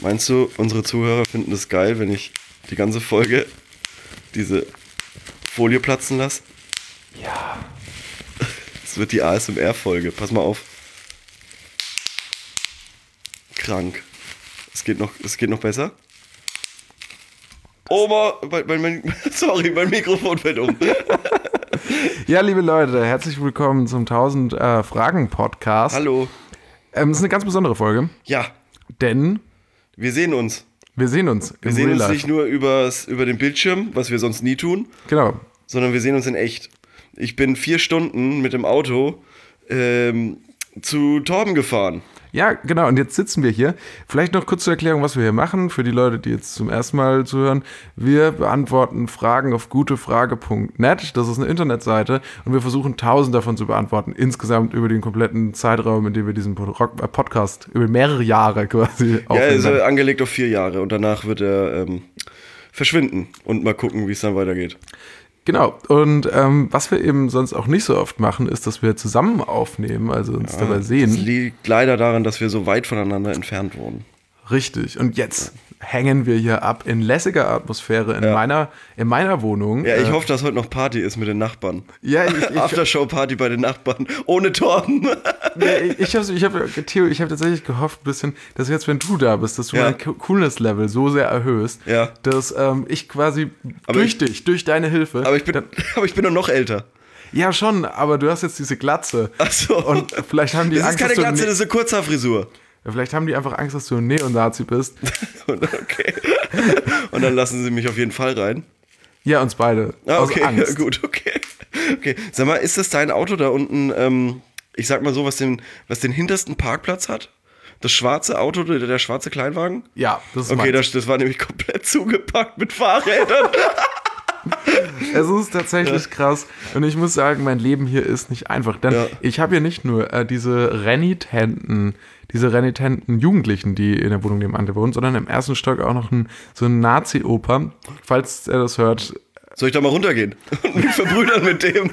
Meinst du, unsere Zuhörer finden es geil, wenn ich die ganze Folge diese Folie platzen lasse? Ja. Das wird die ASMR-Folge. Pass mal auf. Krank. Es geht noch besser. Oh, sorry, mein Mikrofon fällt um. Ja, liebe Leute, herzlich willkommen zum 1000 Fragen Podcast. Hallo. Das ist eine ganz besondere Folge. Ja. Denn wir sehen uns. Wir sehen uns nicht nur über den Bildschirm, was wir sonst nie tun. Genau. Sondern wir sehen uns in echt. Ich bin 4 Stunden mit dem Auto zu Torben gefahren. Ja, genau. Und jetzt sitzen wir hier. Vielleicht noch kurz zur Erklärung, was wir hier machen. Für die Leute, die jetzt zum ersten Mal zuhören. Wir beantworten Fragen auf gutefrage.net. Das ist eine Internetseite. Und wir versuchen 1000 davon zu beantworten. Insgesamt über den kompletten Zeitraum, in dem wir diesen Podcast über mehrere Jahre quasi aufnehmen. Ja, also angelegt auf 4 Jahre. Und danach wird er verschwinden. Und mal gucken, wie es dann weitergeht. Genau, und was wir eben sonst auch nicht so oft machen, ist, dass wir zusammen aufnehmen, also uns dabei sehen. Das liegt leider daran, dass wir so weit voneinander entfernt wohnen. Richtig, und jetzt hängen wir hier ab in lässiger Atmosphäre in meiner Wohnung. Ja, ich hoffe, dass heute noch Party ist mit den Nachbarn. Ja, Aftershow-Party bei den Nachbarn, ohne Torben. Nee, ich hab tatsächlich gehofft ein bisschen, dass jetzt, wenn du da bist, dass du mein Coolness-Level so sehr erhöhst, dass ich quasi durch deine Hilfe... Aber ich bin doch noch älter. Ja, schon, aber du hast jetzt diese Glatze. Ach so. Und vielleicht haben die das Angst, ist keine Glatze, das ist eine Kurzhaarfrisur. Vielleicht haben die einfach Angst, dass du ein Neonazi bist. Okay. Und dann lassen sie mich auf jeden Fall rein. Ja, uns beide. Okay, aus Angst. Gut, okay. Sag mal, ist das dein Auto da unten, ich sag mal so, was den hintersten Parkplatz hat? Das schwarze Auto, der schwarze Kleinwagen? Ja, das ist okay, das war nämlich komplett zugepackt mit Fahrrädern. Es ist tatsächlich krass. Und ich muss sagen, mein Leben hier ist nicht einfach. Denn ich habe hier nicht nur diese renitenten Jugendlichen, die in der Wohnung nebenan wohnen, sondern im ersten Stock auch noch so ein Nazi-Opa. Falls er das hört. Soll ich da mal runtergehen und mich verbrüdern mit dem?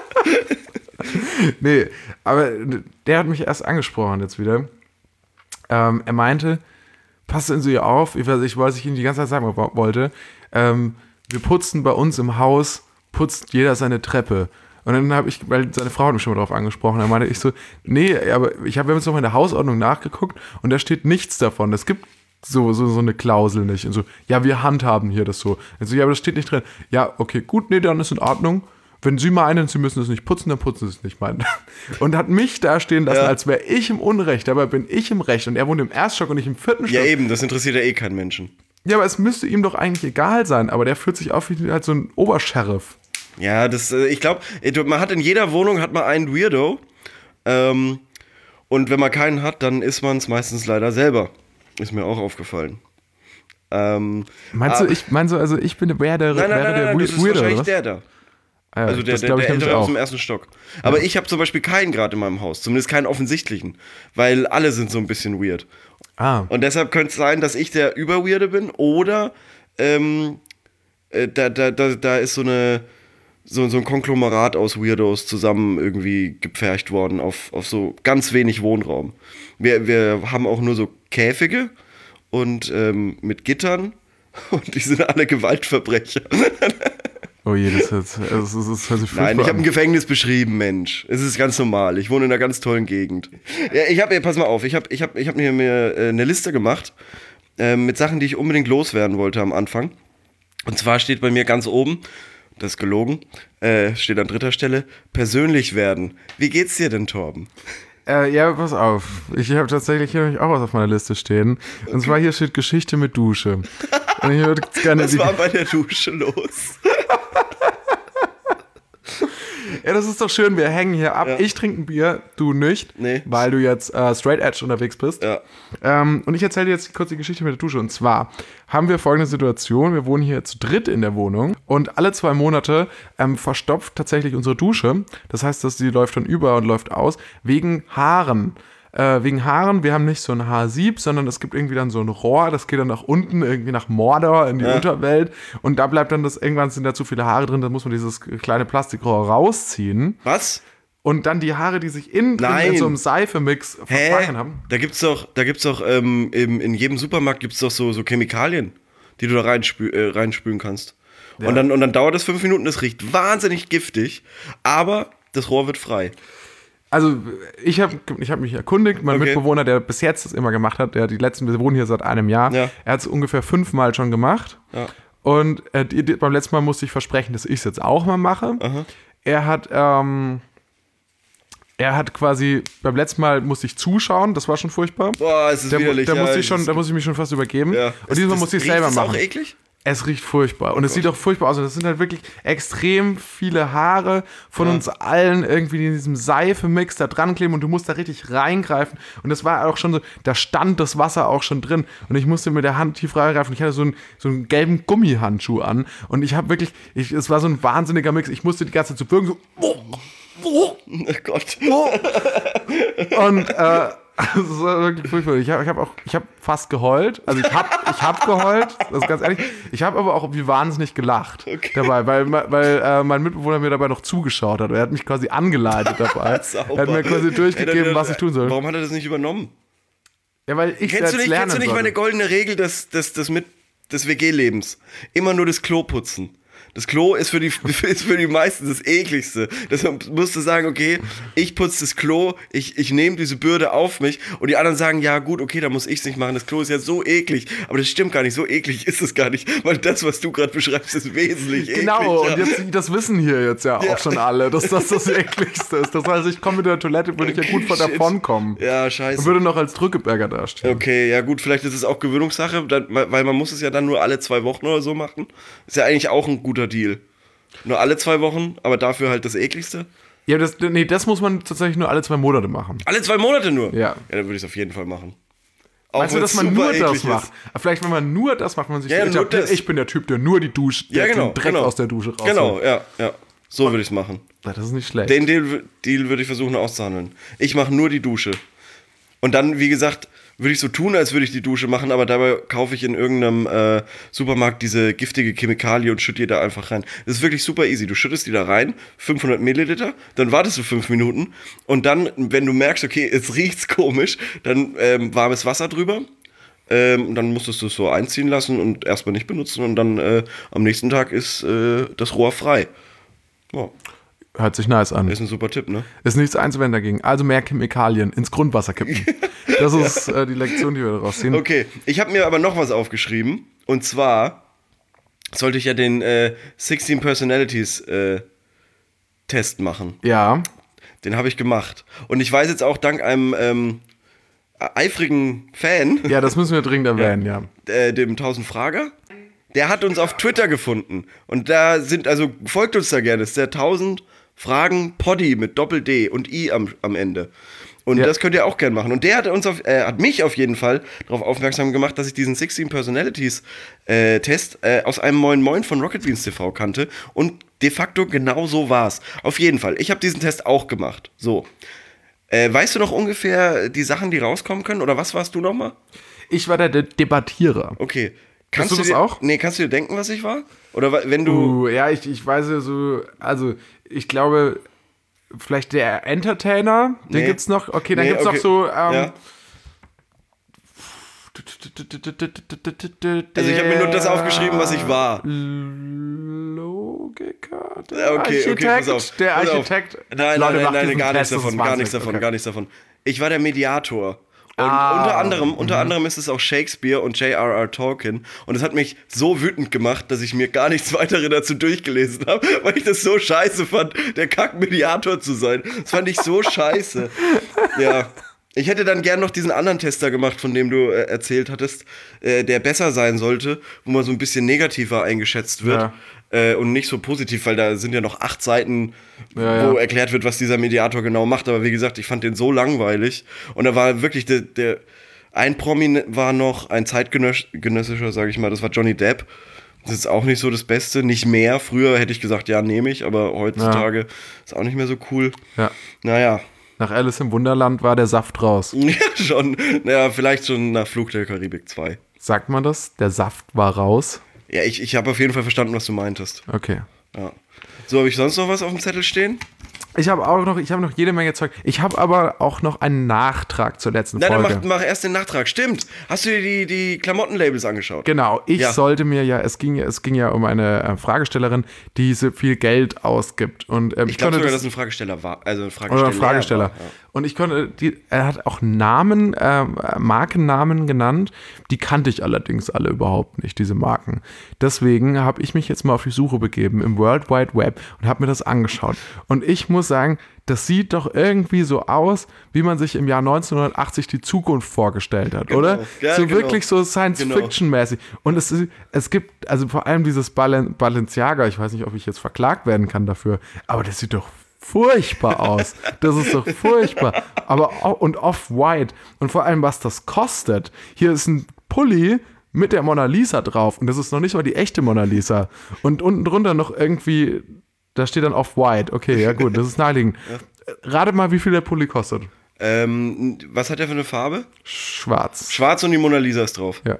Nee, aber der hat mich erst angesprochen jetzt wieder. Er meinte, passen Sie auf, was ich Ihnen die ganze Zeit sagen wollte, wir putzen bei uns im Haus, putzt jeder seine Treppe. Und dann habe ich, weil seine Frau hat mich schon mal drauf angesprochen, dann meinte ich so, nee, aber wir haben jetzt noch in der Hausordnung nachgeguckt und da steht nichts davon. Es gibt so eine Klausel nicht. Und so, ja, wir handhaben hier das so. Also, ja, aber das steht nicht drin. Ja, okay, gut, nee, dann ist in Ordnung. Wenn Sie meinen, Sie müssen es nicht putzen, dann putzen Sie es nicht, meinen. Und hat mich da stehen lassen, als wäre ich im Unrecht. Dabei bin ich im Recht und er wohnt im Erststock und ich im 4. Stock. Ja, eben, das interessiert ja eh keinen Menschen. Ja, aber es müsste ihm doch eigentlich egal sein, aber der fühlt sich auf wie halt so ein Obersheriff. Ja, ich glaube, man hat in jeder Wohnung einen Weirdo. Und wenn man keinen hat, dann ist man es meistens leider selber. Ist mir auch aufgefallen. Meinst du, ich bin der Weirdo? Nein, das ist wahrscheinlich der da. Ja, also der Ältere aus dem 1. Stock. Aber ich habe zum Beispiel keinen gerade in meinem Haus. Zumindest keinen offensichtlichen. Weil alle sind so ein bisschen weird. Und deshalb könnte es sein, dass ich der Überweirde bin. Oder da ist so ein Konglomerat aus Weirdos zusammen irgendwie gepfercht worden auf so ganz wenig Wohnraum. Wir haben auch nur so Käfige und mit Gittern. Und die sind alle Gewaltverbrecher. Oh je, das hört sich furchtbar Nein, ich habe ein Gefängnis beschrieben, Mensch. Es ist ganz normal. Ich wohne in einer ganz tollen Gegend. Ja, pass mal auf, ich hab mir eine Liste gemacht mit Sachen, die ich unbedingt loswerden wollte am Anfang. Und zwar steht bei mir ganz oben, das ist gelogen, steht an 3. Stelle, persönlich werden. Wie geht's dir denn, Torben? Ja, pass auf. Ich habe tatsächlich hier nämlich auch was auf meiner Liste stehen. Okay. Und zwar hier steht Geschichte mit Dusche. Und ich würde gerne was war bei der Dusche los? Ja, das ist doch schön, wir hängen hier ab. Ja. Ich trinke ein Bier, du nicht, weil du jetzt straight edge unterwegs bist. Ja. Und ich erzähle dir jetzt kurz die Geschichte mit der Dusche. Und zwar haben wir folgende Situation, wir wohnen hier zu dritt in der Wohnung und alle 2 Monate verstopft tatsächlich unsere Dusche. Das heißt, dass die läuft dann über und läuft aus, wegen Haaren. Wir haben nicht so ein Haarsieb, sondern es gibt irgendwie dann so ein Rohr, das geht dann nach unten, irgendwie nach Mordor in die Unterwelt und da bleibt dann irgendwann sind da zu viele Haare drin, dann muss man dieses kleine Plastikrohr rausziehen. Was? und dann die Haare, die sich innen drin Nein. in so einem Seifemix verfangen haben. Da gibt's doch in jedem Supermarkt gibt's doch so Chemikalien, die du da reinspülen kannst. Ja. Und dann dauert das 5 Minuten, das riecht wahnsinnig giftig, aber das Rohr wird frei. Also ich hab mich erkundigt, mein Okay. Mitbewohner, der bis jetzt das immer gemacht hat, wir wohnen hier seit einem Jahr, Ja. er hat es ungefähr 5-mal schon gemacht. Ja. Und beim letzten Mal musste ich versprechen, dass ich es jetzt auch mal mache. Aha. Er hat quasi, beim letzten Mal musste ich zuschauen, das war schon furchtbar. Boah, es ist widerlich. Da musste ich mich schon fast übergeben. Ja. Und dieses Mal musste ich es selber machen. Ist das auch eklig? Es riecht furchtbar. Und es sieht auch furchtbar aus. Und das sind halt wirklich extrem viele Haare von uns allen irgendwie, die in diesem Seifemix da dran kleben und du musst da richtig reingreifen. Und das war auch schon so, da stand das Wasser auch schon drin. Und ich musste mit der Hand tief reingreifen. Ich hatte so einen gelben Gummihandschuh an. Und ich habe wirklich, es war so ein wahnsinniger Mix. Ich musste die ganze Zeit so bürgen, so, Oh Gott. und das war wirklich furchtbar. Ich hab fast geheult. Also ich hab geheult, das ist ganz ehrlich. Ich habe aber auch wie wahnsinnig gelacht dabei, weil mein Mitbewohner mir dabei noch zugeschaut hat. Er hat mich quasi angeleitet dabei. Er hat mir quasi durchgegeben, was ich tun soll. Warum hat er das nicht übernommen? Ja, weil ich Kennst jetzt lernen du nicht meine goldene Regel des WG-Lebens? Immer nur das Klo putzen. Das Klo ist für die meisten das ekligste. Deshalb musst du sagen, okay, ich putze das Klo, ich nehme diese Bürde auf mich und die anderen sagen, ja gut, okay, dann muss ich es nicht machen. Das Klo ist ja so eklig. Aber das stimmt gar nicht, so eklig ist es gar nicht, weil das, was du gerade beschreibst, ist wesentlich ekliger. Genau, und das wissen hier jetzt ja auch schon alle, dass das ekligste ist. Das heißt, ich komme mit der Toilette, würde ich ja gut von davon kommen. Ja, scheiße. Und würde noch als Drückeberger dastehen. Okay, ja gut, vielleicht ist es auch Gewöhnungssache, weil man muss es ja dann nur alle 2 Wochen oder so machen. Ist ja eigentlich auch ein guter Deal. Nur alle 2 Wochen, aber dafür halt das ekligste. Ja, das muss man tatsächlich nur alle 2 Monate machen. Alle 2 Monate nur? Ja. Ja, dann würde ich es auf jeden Fall machen. Auch Meinst du, dass man nur das macht? Aber vielleicht, wenn man nur das macht, man sich Ja, so, nur das. ich bin der Typ, der nur die Dusche, der den Dreck aus der Dusche rausholt. Genau, ja. So würde ich es machen. Das ist nicht schlecht. Den Deal würde ich versuchen auszuhandeln. Ich mache nur die Dusche. Und dann, wie gesagt, würde ich so tun, als würde ich die Dusche machen, aber dabei kaufe ich in irgendeinem Supermarkt diese giftige Chemikalie und schütte die da einfach rein. Das ist wirklich super easy. Du schüttest die da rein, 500 Milliliter, dann wartest du 5 Minuten und dann, wenn du merkst, okay, jetzt riecht's komisch, dann warmes Wasser drüber. Und dann musstest du es so einziehen lassen und erstmal nicht benutzen und dann am nächsten Tag ist das Rohr frei. Ja, Hört sich nice an. ist ein super Tipp, ne? Ist nichts einzuwenden dagegen. Also mehr Chemikalien ins Grundwasser kippen. Das ist die Lektion, die wir daraus ziehen. Okay, ich habe mir aber noch was aufgeschrieben. Und zwar sollte ich ja den 16 Personalities Test machen. Ja. Den habe ich gemacht. Und ich weiß jetzt auch dank einem eifrigen Fan, Ja, das müssen wir dringend erwähnen, ja. dem 1000 Frager, der hat uns auf Twitter gefunden. Und da also folgt uns da gerne. Das ist der 1000 Fragen Poddy mit Doppel-D und I am Ende. Und das könnt ihr auch gerne machen. Und der hat mich auf jeden Fall darauf aufmerksam gemacht, dass ich diesen 16 Personalities Test aus einem Moin Moin von Rocket Beans TV kannte. Und de facto genau so war's. Auf jeden Fall. Ich habe diesen Test auch gemacht. So. Weißt du noch ungefähr die Sachen, die rauskommen können? Oder was warst du nochmal? Ich war der Debattierer. Okay. Bist du das auch? Nee, kannst du dir denken, was ich war? Oder wenn du... Ja, ich weiß ja so, also ich glaube, vielleicht der Entertainer, den gibt's noch. Okay, dann gibt's noch so, ja. Also ich habe mir nur das aufgeschrieben, was ich war. Logiker? Ja, okay, pass auf. Der Pass auf. Architekt. Nein, Leute, macht gar diesen nichts Test, das davon, ist gar nichts wahnsinnig. davon, Okay. Ich war der Mediator. Und unter anderem ist es auch Shakespeare und J.R.R. Tolkien. Und es hat mich so wütend gemacht, dass ich mir gar nichts weiteres dazu durchgelesen habe, weil ich das so scheiße fand, der Kack-Mediator zu sein. Das fand ich so scheiße. Ja. Ich hätte dann gern noch diesen anderen Tester gemacht, von dem du erzählt hattest, der besser sein sollte, wo man so ein bisschen negativer eingeschätzt wird. Und nicht so positiv, weil da sind ja noch 8 Seiten, wo erklärt wird, was dieser Mediator genau macht. Aber wie gesagt, ich fand den so langweilig. Und da war wirklich ein Promi war noch, ein zeitgenössischer, sage ich mal, das war Johnny Depp. Das ist auch nicht so das Beste, nicht mehr. Früher hätte ich gesagt, ja, nehme ich, aber heutzutage ist auch nicht mehr so cool. Ja. Naja. Nach Alice im Wunderland war der Saft raus. Ja, schon. Naja, vielleicht schon nach Fluch der Karibik 2. Sagt man das? Der Saft war raus? Ja, ich habe auf jeden Fall verstanden, was du meintest. Okay. Ja. So, habe ich sonst noch was auf dem Zettel stehen? Ich habe noch jede Menge Zeug. Ich habe aber auch noch einen Nachtrag zur letzten Na, Folge. dann mach erst den Nachtrag. Stimmt. Hast du dir die Klamottenlabels angeschaut? Genau, ich Ja. sollte mir ja, es ging ja um eine Fragestellerin, die so viel Geld ausgibt. Und Ich glaube sogar, dass ein Fragesteller war. Also ein Fragesteller. oder ein Fragesteller. War, ja. Und ich konnte, er hat auch Markennamen genannt, die kannte ich allerdings alle überhaupt nicht, diese Marken. Deswegen habe ich mich jetzt mal auf die Suche begeben im World Wide Web und habe mir das angeschaut. Und ich muss sagen, das sieht doch irgendwie so aus, wie man sich im Jahr 1980 die Zukunft vorgestellt hat, oder? Ja, so genau. wirklich so Science-Fiction-mäßig. Und es gibt, also vor allem dieses Balenciaga, ich weiß nicht, ob ich jetzt verklagt werden kann dafür, aber das sieht doch furchtbar aus. Das ist doch furchtbar. Aber und Off-White. Und vor allem, was das kostet. Hier ist ein Pulli mit der Mona Lisa drauf. Und das ist noch nicht mal die echte Mona Lisa. Und unten drunter noch irgendwie, da steht dann Off-White. Okay, ja gut, das ist naheliegend. Rate mal, wie viel der Pulli kostet. Was hat der für eine Farbe? Schwarz. Schwarz und die Mona Lisa ist drauf. Ja.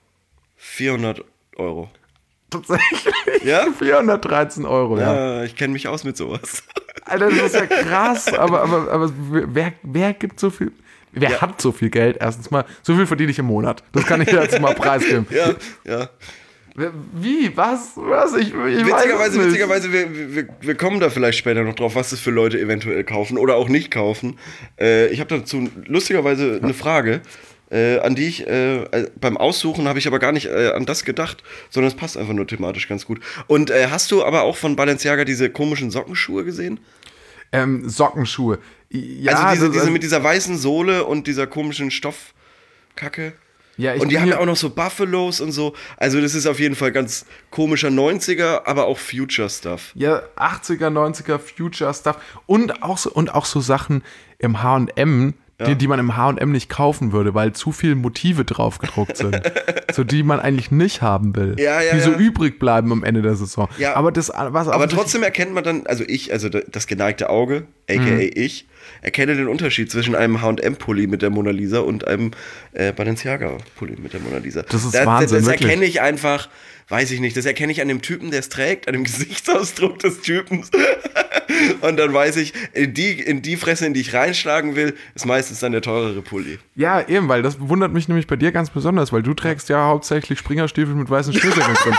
400 Euro. Tatsächlich. Ja? 413 Euro, ja. Ja, ich kenne mich aus mit sowas. Alter, das ist ja krass, aber wer gibt so viel, wer hat so viel Geld? Erstens mal, so viel verdiene ich im Monat. Das kann ich jetzt mal preisgeben. Ja. Wie? Was? Ich weiß es nicht. Witzigerweise, wir kommen da vielleicht später noch drauf, was das für Leute eventuell kaufen oder auch nicht kaufen. Ich habe dazu lustigerweise eine Frage, an die ich beim Aussuchen habe ich aber gar nicht an das gedacht, sondern es passt einfach nur thematisch ganz gut. Und hast du aber auch von Balenciaga diese komischen Sockenschuhe gesehen? Sockenschuhe. Ja, also diese mit dieser weißen Sohle und dieser komischen Stoffkacke. Ja, Und die haben ja auch noch so Buffalos und so. Also das ist auf jeden Fall ganz komischer 90er, aber auch Future-Stuff. Ja, 80er, 90er Future-Stuff und auch so Sachen im H&M, die man im H&M nicht kaufen würde, weil zu viele Motive drauf gedruckt sind. So, die man eigentlich nicht haben will. Die so übrig bleiben am Ende der Saison. Ja. Aber trotzdem erkennt man dann, also das geneigte Auge, a.k.a. ich, erkenne den Unterschied zwischen einem H&M-Pulli mit der Mona Lisa und einem Balenciaga-Pulli mit der Mona Lisa. Das ist Wahnsinn, das erkenne ich einfach, weiß ich nicht, das erkenne ich an dem Typen, der es trägt, an dem Gesichtsausdruck des Typens. Und dann weiß ich, in die Fresse, in die ich reinschlagen will, ist meistens dann der teurere Pulli. Ja, eben, weil das wundert mich nämlich bei dir ganz besonders, weil du trägst ja hauptsächlich Springerstiefel mit weißen Schnürsenkeln drin.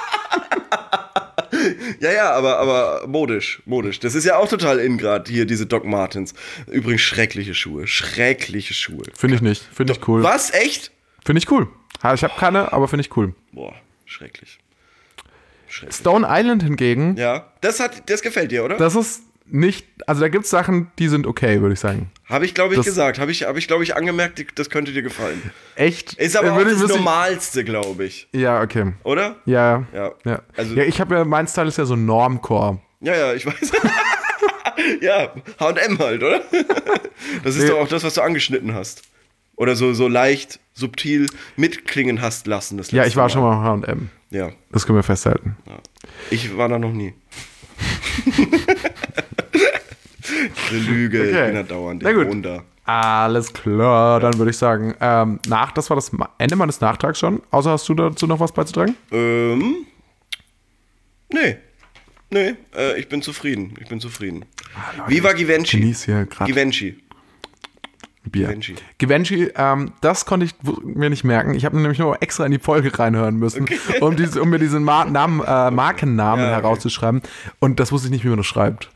Ja, aber modisch. Das ist ja auch total in grad hier, diese Doc Martens. Übrigens schreckliche Schuhe. Finde ich nicht. Finde ich cool. Was? Echt? Finde ich cool. Ich habe keine, aber finde ich cool. Boah, schrecklich. Stone Island hingegen. Ja, das gefällt dir, oder? Das ist nicht, also da gibt es Sachen, die sind okay, würde ich sagen. Habe ich, glaube ich, gesagt. Habe ich glaube ich, angemerkt, das könnte dir gefallen. Echt? Ist aber auch das Normalste, glaube ich. Ja, okay. Oder? Ja. Also, ja, ich habe ja, mein Style ist ja so Normcore. Ja, ich weiß. Ja, H&M halt, oder? Das ist doch auch das, was du angeschnitten hast. Oder so leicht, subtil mitklingen hast lassen. Das ja, ich war schon mal H&M. Ja. Das können wir festhalten. Ja. Ich war da noch nie. Eine Lüge, okay. Ich bin da dauernd. Na gut. Alles klar, dann würde ich sagen, das war das Ende meines Nachtrags schon. Außer hast du dazu noch was beizutragen? Nee, ich bin zufrieden. Wie war Givenchy? Genieß hier gerade. Bier. Givenchy, das konnte ich mir nicht merken. Ich habe nämlich nur extra in die Folge reinhören müssen, um mir diesen Markennamen herauszuschreiben. Und das wusste ich nicht, wie man das schreibt.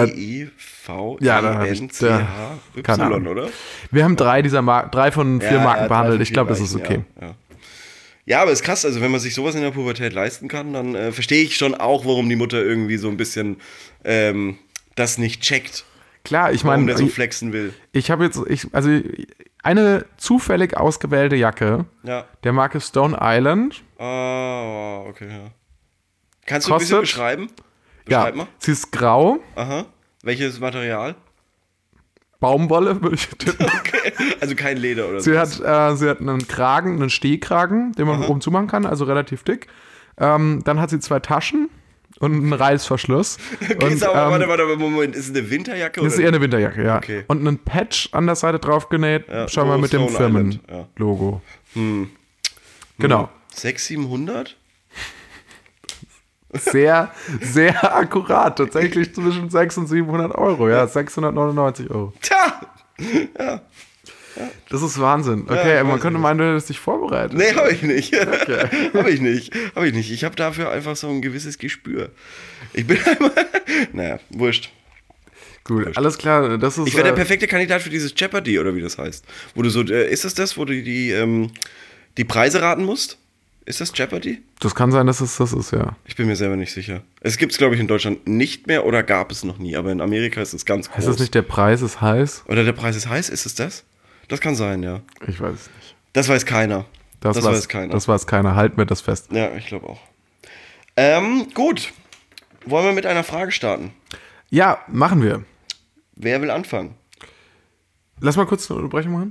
G-I-V-I-N-C-H-Y, oder? Wir haben drei von 4 Marken behandelt. Ich glaube, das ist okay. Ja, aber ist krass. Also wenn man sich sowas in der Pubertät leisten kann, dann verstehe ich schon auch, warum die Mutter irgendwie so ein bisschen das nicht checkt. Klar, ich meine, der so flexen will. Ich habe jetzt, eine zufällig ausgewählte Jacke der Marke Stone Island. Ah, okay, ja. Kannst du ein bisschen beschreiben? Beschreib mal. Sie ist grau. Aha. Welches Material? Baumwolle, würde ich tippen. Okay. Also kein Leder oder so. Sie hat einen Kragen, einen Stehkragen, den man oben zumachen kann, also relativ dick. Dann hat sie 2 Taschen. Und einen Reißverschluss. Okay, warte, Moment. Ist es eine Winterjacke? Das ist eher eine Winterjacke, ja. Okay. Und einen Patch an der Seite drauf genäht, scheinbar mit dem Firmenlogo. Genau. 600-700? Sehr, sehr akkurat. Tatsächlich zwischen 600 und 700 Euro. Ja, 699 Euro. Tja! Ja. Das ist Wahnsinn. Okay, Ja, man könnte meinen, du hättest dich vorbereitet. Nee, habe ich nicht. Okay. Habe ich nicht. Ich habe dafür einfach so ein gewisses Gespür. Ich bin einmal. Naja, wurscht. Gut, alles klar. Das ist, Ich wäre der perfekte Kandidat für dieses Jeopardy, oder wie das heißt. Wo du so, ist das, wo du die Preise raten musst? Ist das Jeopardy? das kann sein, dass es das ist, ja. Ich bin mir selber nicht sicher. Es gibt es, glaube ich, in Deutschland nicht mehr oder gab es noch nie, aber in Amerika ist es ganz groß. Heißt das nicht, der Preis ist heiß? Oder der Preis ist heiß? Ist es das? Das kann sein, ja. Ich weiß es nicht. Das weiß keiner. Das weiß keiner. Das weiß keiner. Halt mir das fest. Ja, ich glaube auch. Gut. Wollen wir mit einer Frage starten? Ja, machen wir. Wer will anfangen? Lass mal kurz eine Unterbrechung machen.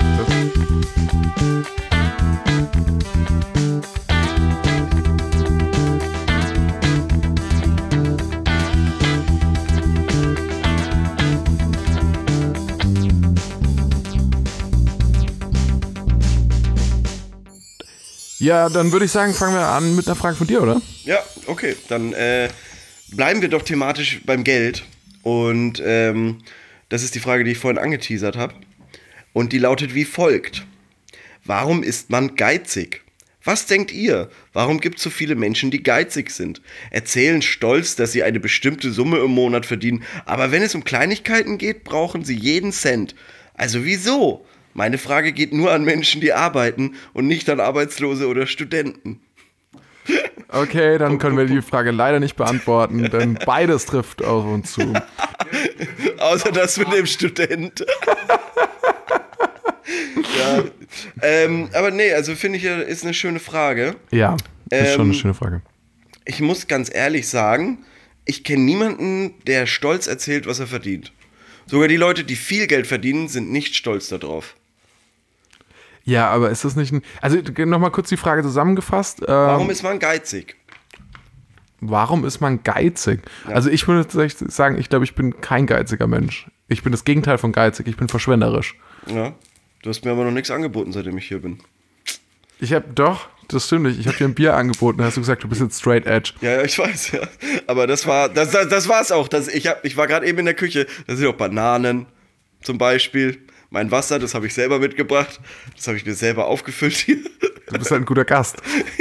Ja, dann würde ich sagen, fangen wir an mit einer Frage von dir, oder? Ja, okay. Dann bleiben wir doch thematisch beim Geld. Und das ist die Frage, die ich vorhin angeteasert habe. Und die lautet wie folgt. Warum ist man geizig? Was denkt ihr? Warum gibt es so viele Menschen, die geizig sind? Erzählen stolz, dass sie eine bestimmte Summe im Monat verdienen, aber wenn es um Kleinigkeiten geht, brauchen sie jeden Cent. Also wieso? Meine Frage geht nur an Menschen, die arbeiten und nicht an Arbeitslose oder Studenten. Okay, dann können wir die Frage leider nicht beantworten, denn beides trifft auf uns zu. Außer das mit dem Student. Ja. Aber nee, also finde ich, ist eine schöne Frage. Ja, ist schon eine schöne Frage. Ich muss ganz ehrlich sagen, ich kenne niemanden, der stolz erzählt, was er verdient. Sogar die Leute, die viel Geld verdienen, sind nicht stolz darauf. Ja, aber ist das nicht ein... Also nochmal kurz die Frage zusammengefasst. Warum ist man geizig? Warum ist man geizig? Ja. Also ich würde tatsächlich sagen, ich glaube, ich bin kein geiziger Mensch. Ich bin das Gegenteil von geizig, ich bin verschwenderisch. Ja, du hast mir aber noch nichts angeboten, seitdem ich hier bin. Ich habe doch, das stimmt nicht, ich habe dir ein Bier angeboten, da hast du gesagt, du bist jetzt straight edge. Ja, ich weiß, ja. Aber das war's auch. Ich war gerade eben in der Küche, da sind auch Bananen zum Beispiel. Mein Wasser, das habe ich selber mitgebracht. Das habe ich mir selber aufgefüllt hier. Du bist halt ein guter Gast.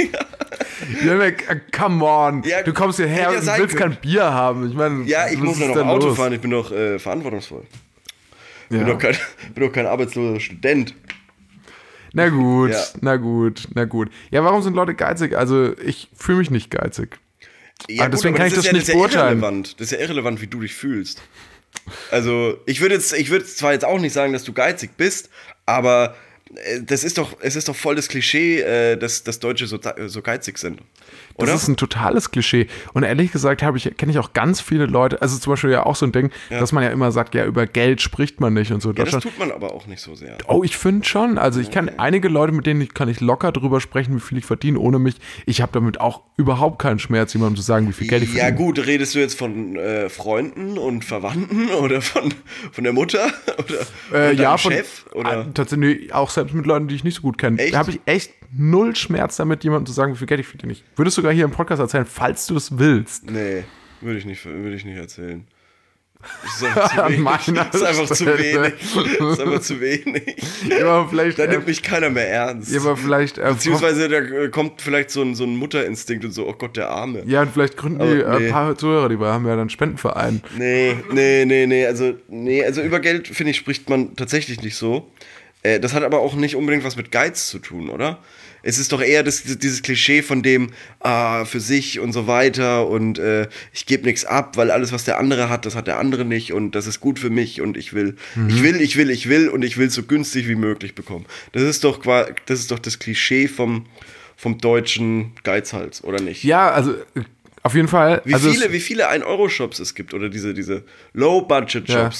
Ja, come on. Ja, du kommst hierher und willst kein Bier haben. Ich meine, ja, ich muss noch Auto fahren. Ich bin doch verantwortungsvoll. Ich bin doch kein arbeitsloser Student. Na gut, ja. na gut. Ja, warum sind Leute geizig? Also, ich fühle mich nicht geizig. Ja, aber deswegen kann ich das nicht beurteilen. Das ist ja irrelevant, wie du dich fühlst. Also, ich würde zwar jetzt auch nicht sagen, dass du geizig bist, aber es ist doch voll das Klischee, dass Deutsche so geizig sind. Oder? Das ist ein totales Klischee. Und ehrlich gesagt kenne ich auch ganz viele Leute, also zum Beispiel ja auch so ein Ding, dass man ja immer sagt, ja, über Geld spricht man nicht und so. Ja, das tut man aber auch nicht so sehr. Oh, ich finde schon. Also ich kann einige Leute, mit denen kann ich locker drüber sprechen, wie viel ich verdiene, ohne mich. Ich habe damit auch überhaupt keinen Schmerz, jemandem zu sagen, wie viel Geld ich verdiene. Ja gut, redest du jetzt von Freunden und Verwandten oder von der Mutter oder ja, Chef? Oder? Tatsächlich auch selbst mit Leuten, die ich nicht so gut kenne. Da habe ich echt null Schmerz damit, jemandem zu sagen, wie viel Geld ich verdiene. Würdest du sogar hier im Podcast erzählen, falls du es willst? Nee, würde ich nicht erzählen. Das ist einfach zu wenig. Das ist einfach zu wenig. Ja, vielleicht, da nimmt mich keiner mehr ernst. Ja, aber vielleicht, beziehungsweise da kommt vielleicht so ein Mutterinstinkt und so, oh Gott, der Arme. Ja, und vielleicht gründen die ein paar Zuhörer, die haben ja dann einen Spendenverein. Nee. Also über Geld, finde ich, spricht man tatsächlich nicht so. Das hat aber auch nicht unbedingt was mit Geiz zu tun, oder? Es ist doch eher dieses Klischee von dem für sich und so weiter und ich gebe nichts ab, weil alles, was der andere hat, das hat der andere nicht und das ist gut für mich und ich will und ich will es so günstig wie möglich bekommen. Das ist doch das Klischee vom deutschen Geizhals, oder nicht? Ja, also auf jeden Fall. Wie viele 1-Euro-Shops es gibt oder diese Low-Budget-Shops. Ja.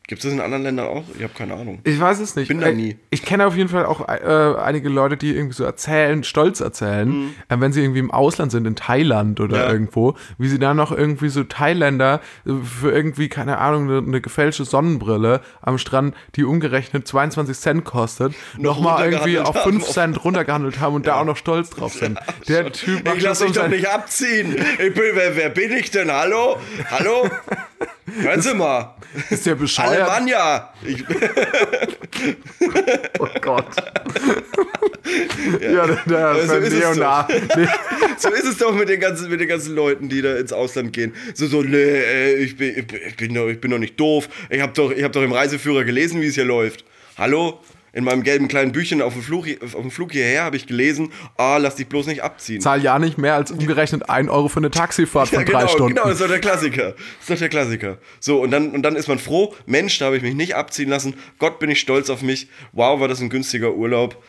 Gibt es das in anderen Ländern auch? Ich habe keine Ahnung. Ich weiß es nicht. Bin da nie. Ich kenne auf jeden Fall auch einige Leute, die irgendwie so stolz erzählen, wenn sie irgendwie im Ausland sind, in Thailand oder irgendwo, wie sie dann noch irgendwie so Thailänder für irgendwie, keine Ahnung, eine gefälschte Sonnenbrille am Strand, die umgerechnet 22 Cent kostet, nochmal irgendwie auf 5 Cent runtergehandelt haben und da auch noch stolz drauf sind. Der Typ macht ich lasse mich doch nicht abziehen. Wer bin ich denn? Hallo? Hallo? Hören Sie mal. Ist der bescheuert? Alemannia. Oh Gott. Ja, der so ist es Neonar. So ist es doch mit den ganzen Leuten, die da ins Ausland gehen. Nee, ich bin doch nicht doof. Ich hab doch im Reiseführer gelesen, wie es hier läuft. Hallo? In meinem gelben kleinen Büchchen auf dem Flug hierher habe ich gelesen, lass dich bloß nicht abziehen. Zahl ja nicht mehr als umgerechnet 1 Euro für eine Taxifahrt von 3 Stunden. Genau, das ist doch der Klassiker. So, und dann ist man froh, Mensch, da habe ich mich nicht abziehen lassen. Gott, bin ich stolz auf mich. Wow, war das ein günstiger Urlaub.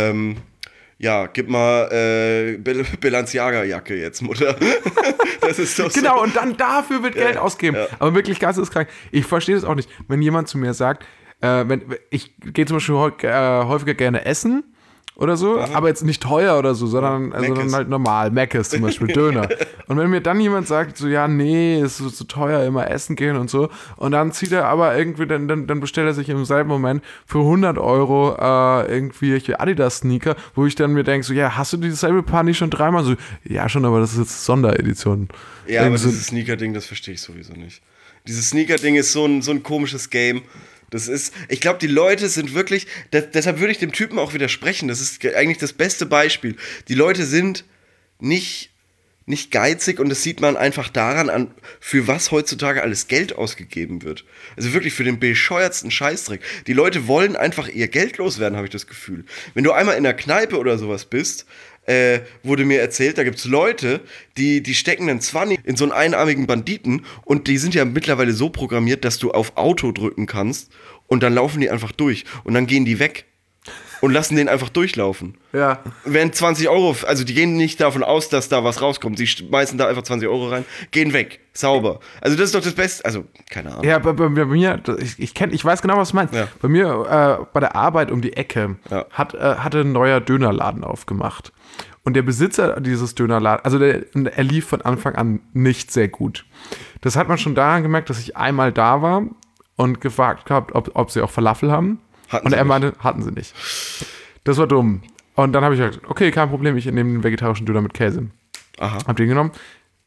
Gib mal Balenciaga-Jacke jetzt, Mutter. Das ist doch genau, so. und dann dafür wird Geld ausgeben. Ja. Aber wirklich geisteskrank. Ich verstehe das auch nicht. Wenn jemand zu mir sagt, ich gehe zum Beispiel häufiger gerne essen oder so, aber jetzt nicht teuer oder so, sondern halt normal. Mc's zum Beispiel, Döner. Und wenn mir dann jemand sagt, so, ja, nee, es ist so teuer, immer essen gehen und so, und dann zieht er aber irgendwie, dann bestellt er sich im selben Moment für 100 Euro irgendwie Adidas-Sneaker, wo ich dann mir denke, so, ja, hast du dieselbe Paar nicht schon 3-mal? So, ja, schon, aber das ist jetzt Sonderedition. Ja, aber dieses Sneaker-Ding, das verstehe ich sowieso nicht. Dieses Sneaker-Ding ist so ein komisches Game. Ich glaube, die Leute sind wirklich, deshalb würde ich dem Typen auch widersprechen, das ist eigentlich das beste Beispiel. Die Leute sind nicht geizig und das sieht man einfach daran an, für was heutzutage alles Geld ausgegeben wird. Also wirklich für den bescheuertsten Scheißdreck. Die Leute wollen einfach ihr Geld loswerden, habe ich das Gefühl. Wenn du einmal in der Kneipe oder sowas bist, wurde mir erzählt, da gibt's Leute, die stecken einen 20 in so einen einarmigen Banditen und die sind ja mittlerweile so programmiert, dass du auf Auto drücken kannst und dann laufen die einfach durch und dann gehen die weg und lassen den einfach durchlaufen. Ja. Während 20 Euro, also die gehen nicht davon aus, dass da was rauskommt. Sie schmeißen da einfach 20 Euro rein, gehen weg. Sauber. Also das ist doch das Beste. Also, keine Ahnung. Ja, bei mir, ich weiß genau, was du meinst. Ja. Bei mir, bei der Arbeit um die Ecke, hatte ein neuer Dönerladen aufgemacht. Und der Besitzer dieses Dönerladens, also er lief von Anfang an nicht sehr gut. Das hat man schon daran gemerkt, dass ich einmal da war und gefragt habe, ob sie auch Falafel haben. Und er meinte, hatten sie nicht. Das war dumm. Und dann habe ich gesagt, okay, kein Problem, ich nehme den vegetarischen Döner mit Käse. Aha. Hab den genommen.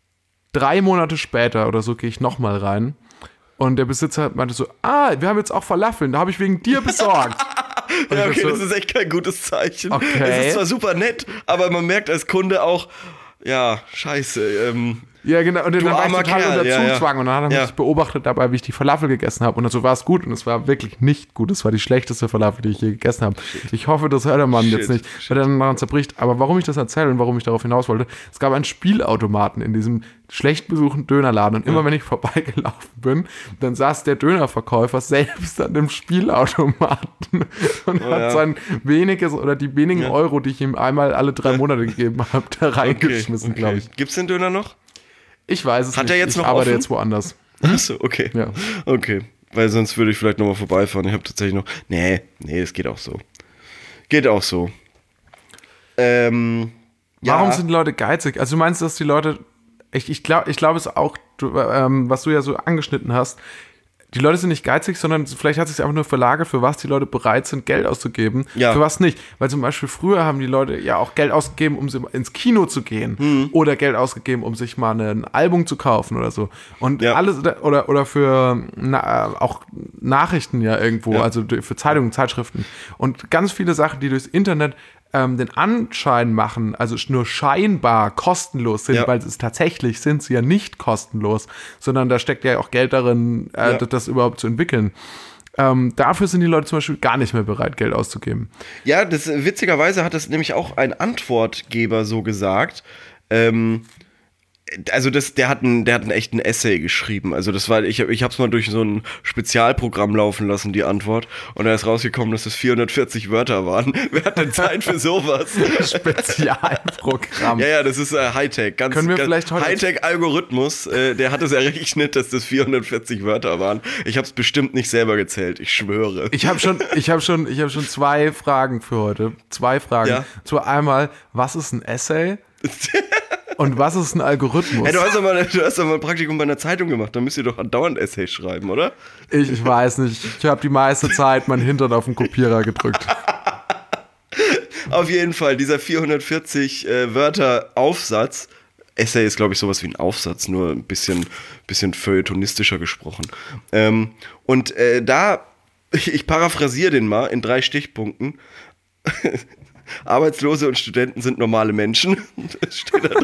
3 Monate später oder so gehe ich nochmal rein. Und der Besitzer meinte so, wir haben jetzt auch Falafeln, da habe ich wegen dir besorgt. Ja, okay, das ist echt kein gutes Zeichen. Okay. Es ist zwar super nett, aber man merkt als Kunde auch, ja, scheiße. Ja, genau. Und dann war ich total unter Zugzwang. Ja. Und dann hat er mich beobachtet dabei, wie ich die Falafel gegessen habe. Und so war es gut. Und es war wirklich nicht gut. Es war die schlechteste Falafel, die ich je gegessen habe. Shit. Ich hoffe, das hört der Mann jetzt nicht, weil er dann daran zerbricht. Aber warum ich das erzähle und warum ich darauf hinaus wollte, es gab einen Spielautomaten in diesem schlecht besuchten Dönerladen. Und immer wenn ich vorbeigelaufen bin, dann saß der Dönerverkäufer selbst an dem Spielautomaten und hat sein weniges oder die wenigen Euro, die ich ihm einmal alle 3 Monate gegeben habe, da reingeschmissen, glaube ich. Gibt's den Döner noch? Ich weiß es nicht. Hat er jetzt noch offen? Ich arbeite jetzt woanders. Achso, okay. Ja. Okay. Weil sonst würde ich vielleicht nochmal vorbeifahren. Ich habe tatsächlich noch. Nee, das geht auch so. Warum sind die Leute geizig? Also du meinst, dass die Leute. Ich glaube es auch, was du ja so angeschnitten hast. Die Leute sind nicht geizig, sondern vielleicht hat sich einfach nur verlagert, für was die Leute bereit sind, Geld auszugeben, für was nicht. Weil zum Beispiel früher haben die Leute ja auch Geld ausgegeben, um ins Kino zu gehen oder Geld ausgegeben, um sich mal ein Album zu kaufen oder so. Und alles, oder für auch Nachrichten ja irgendwo, also für Zeitungen, Zeitschriften. Und ganz viele Sachen, die durchs Internet den Anschein machen, also nur scheinbar kostenlos sind, weil tatsächlich sind sie ja nicht kostenlos, sondern da steckt ja auch Geld darin, das überhaupt zu entwickeln. Dafür sind die Leute zum Beispiel gar nicht mehr bereit, Geld auszugeben. Ja, witzigerweise hat das nämlich auch ein Antwortgeber so gesagt. Also der hat einen echten Essay geschrieben. Also das war, ich hab's mal durch so ein Spezialprogramm laufen lassen, die Antwort. Und da ist rausgekommen, dass es 440 Wörter waren. Wer hat denn Zeit für sowas? Spezialprogramm. Ja, das ist Hightech. Können wir vielleicht heute Hightech-Algorithmus, der hat es errechnet, dass das 440 Wörter waren. Ich hab's bestimmt nicht selber gezählt, ich schwöre. Ich habe schon 2 Fragen für heute. 2 Fragen. Ja. Zu einmal, was ist ein Essay? Und was ist ein Algorithmus? Hey, du hast doch mal ein Praktikum bei einer Zeitung gemacht, da müsst ihr doch andauernd Essays schreiben, oder? Ich weiß nicht. Ich habe die meiste Zeit meinen Hintern auf den Kopierer gedrückt. Auf jeden Fall, dieser 440 Wörter Aufsatz. Essay ist, glaube ich, sowas wie ein Aufsatz, nur ein bisschen feuilletonistischer gesprochen. Ich paraphrasiere den mal in 3 Stichpunkten. Arbeitslose und Studenten sind normale Menschen. Das steht da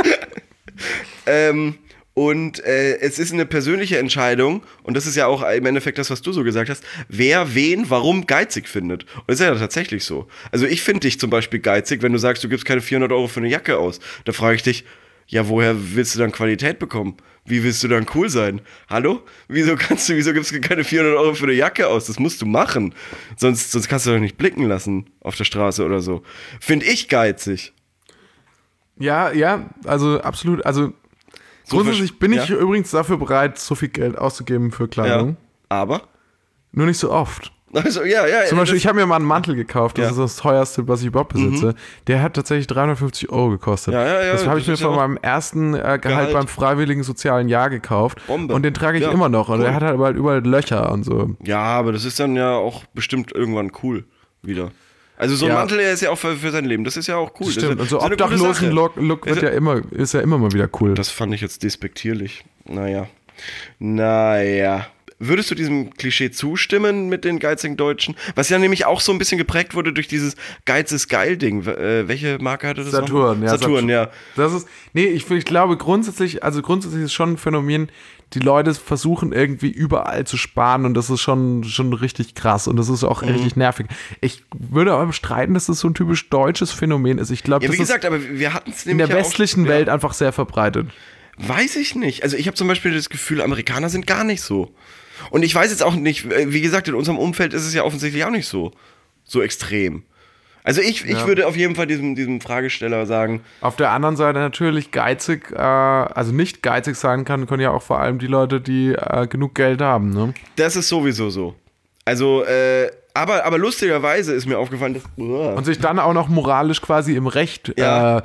drin. Es ist eine persönliche Entscheidung, und das ist ja auch im Endeffekt das, was du so gesagt hast, wer wen warum geizig findet. Und das ist ja tatsächlich so. Also ich finde dich zum Beispiel geizig, wenn du sagst, du gibst keine 400 Euro für eine Jacke aus. Da frage ich dich, ja, woher willst du dann Qualität bekommen? Wie willst du dann cool sein? Hallo? Wieso gibst du keine 400 Euro für eine Jacke aus? Das musst du machen. Sonst kannst du doch nicht blicken lassen auf der Straße oder so. Finde ich geizig. Ja, also absolut. Also grundsätzlich bin ich übrigens dafür bereit, so viel Geld auszugeben für Kleidung. Ja, aber? Nur nicht so oft. Also, Zum Beispiel, ich habe mir mal einen Mantel gekauft, das ist das teuerste, was ich überhaupt besitze. Mhm. Der hat tatsächlich 350 Euro gekostet. Das habe ich mir von meinem ersten Gehalt beim freiwilligen sozialen Jahr gekauft. Bombe. Und den trage ich immer noch. Und der hat halt überall Löcher und so. Ja, aber das ist dann ja auch bestimmt irgendwann cool wieder. Also so ein Mantel, der ist ja auch für sein Leben. Das ist ja auch cool. Stimmt. Und so Obdachlosen-Look ist ja immer mal wieder cool. Das fand ich jetzt despektierlich. Naja. Würdest du diesem Klischee zustimmen mit den geizigen Deutschen? Was ja nämlich auch so ein bisschen geprägt wurde durch dieses Geiz ist geil-Ding. Welche Marke hatte das? Saturn, noch? Saturn, ja. Das ist, ich glaube grundsätzlich ist schon ein Phänomen, die Leute versuchen irgendwie überall zu sparen, und das ist schon richtig krass und das ist auch richtig nervig. Ich würde aber bestreiten, dass das so ein typisch deutsches Phänomen ist. Ich glaube, Ja, wie das gesagt, aber wir hatten es in nämlich der westlichen auch, Welt einfach sehr verbreitet. Weiß ich nicht. Also ich habe zum Beispiel das Gefühl, Amerikaner sind gar nicht so. Und ich weiß jetzt auch nicht, wie gesagt, in unserem Umfeld ist es ja offensichtlich auch nicht so extrem. Also ich würde auf jeden Fall diesem Fragesteller sagen. Auf der anderen Seite natürlich geizig, also nicht geizig sein können ja auch vor allem die Leute, die genug Geld haben, ne? Das ist sowieso so. Also, aber lustigerweise ist mir aufgefallen, dass... Und sich dann auch noch moralisch quasi im Recht... aber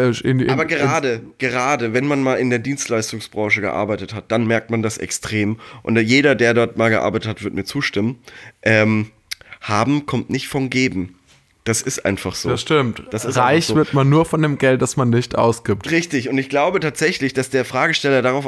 gerade, wenn man mal in der Dienstleistungsbranche gearbeitet hat, dann merkt man das extrem. Und jeder, der dort mal gearbeitet hat, wird mir zustimmen. Haben kommt nicht von geben. Das ist einfach so. Das stimmt. Reich so. Wird man nur von dem Geld, das man nicht ausgibt. Richtig. Und ich glaube tatsächlich, dass der Fragesteller darauf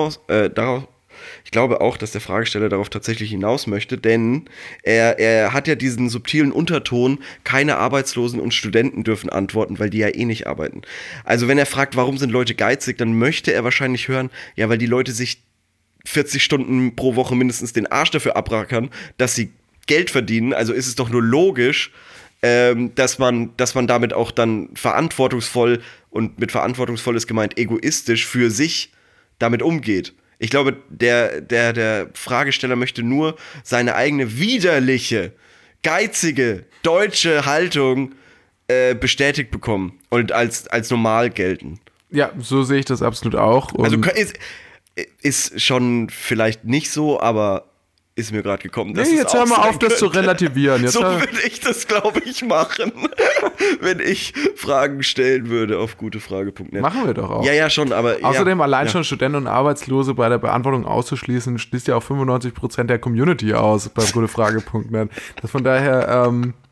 tatsächlich hinaus möchte, denn er hat ja diesen subtilen Unterton, keine Arbeitslosen und Studenten dürfen antworten, weil die ja eh nicht arbeiten. Also wenn er fragt, warum sind Leute geizig, dann möchte er wahrscheinlich hören, ja, weil die Leute sich 40 Stunden pro Woche mindestens den Arsch dafür abrackern, dass sie Geld verdienen. Also ist es doch nur logisch, dass man damit auch dann verantwortungsvoll, und mit verantwortungsvoll ist gemeint egoistisch, für sich damit umgeht. Ich glaube, der Fragesteller möchte nur seine eigene widerliche, geizige, deutsche Haltung bestätigt bekommen und als normal gelten. Ja, so sehe ich das absolut auch. Und also ist schon vielleicht nicht so, aber ist mir gerade gekommen. Jetzt hör mal auf, das zu relativieren. So würde ich das, glaube ich, machen, wenn ich Fragen stellen würde auf gutefrage.net. Machen wir doch auch. Ja, schon, aber... Außerdem allein schon Studenten und Arbeitslose bei der Beantwortung auszuschließen, schließt ja auch 95% der Community aus bei gutefrage.net. Das von daher...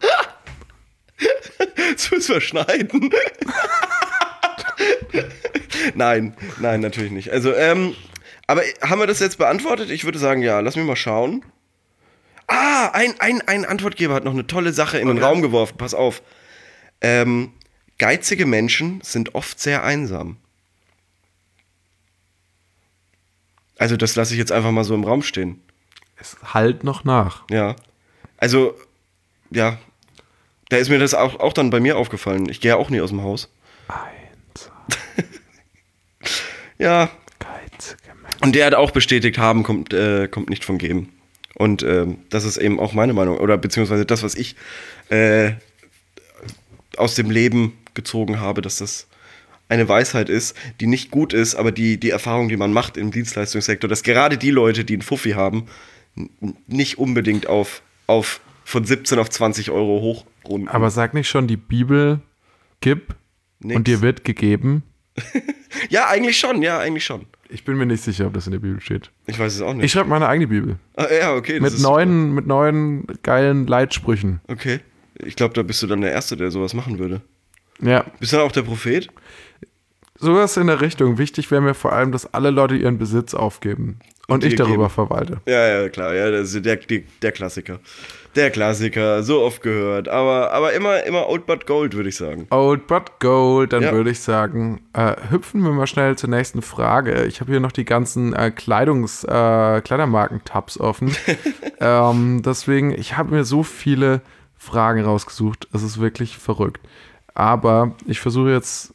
Das müssen wir schneiden. Nein, natürlich nicht. Also, aber haben wir das jetzt beantwortet? Ich würde sagen, ja. Lass mich mal schauen. Ein Antwortgeber hat noch eine tolle Sache in den Raum geworfen. Pass auf. Geizige Menschen sind oft sehr einsam. Also das lasse ich jetzt einfach mal so im Raum stehen. Es halt noch nach. Ja. Also, ja. Da ist mir das auch dann bei mir aufgefallen. Ich gehe ja auch nie aus dem Haus. Einsam. Ja. Geizige Mensch. Und der hat auch bestätigt, haben kommt nicht von geben. Und das ist eben auch meine Meinung. Oder beziehungsweise das, was ich aus dem Leben gezogen habe, dass das eine Weisheit ist, die nicht gut ist, aber die Erfahrung, die man macht im Dienstleistungssektor, dass gerade die Leute, die einen Fuffi haben, nicht unbedingt auf von 17 auf 20 Euro hochrunden. Aber sag nicht schon, die Bibel gib Nix. und dir wird gegeben? Ja, eigentlich schon. Ich bin mir nicht sicher, ob das in der Bibel steht. Ich weiß es auch nicht. Ich schreibe meine eigene Bibel. Ja, okay. Das Mit neuen geilen Leitsprüchen. Okay. Ich glaube, da bist du dann der Erste, der sowas machen würde. Ja. Bist du dann auch der Prophet? Sowas in der Richtung. Wichtig wäre mir vor allem, dass alle Leute ihren Besitz aufgeben. Und ich dir darüber geben. verwalte. Ja, klar. Ja, das ist der Klassiker. Der Klassiker, so oft gehört. Aber immer Old But Gold, würde ich sagen. Old but gold, dann Ja. würde ich sagen, hüpfen wir mal schnell zur nächsten Frage. Ich habe hier noch die ganzen Kleidermarken-Tabs offen. Deswegen, ich habe mir so viele Fragen rausgesucht. Es ist wirklich verrückt. Aber ich versuche jetzt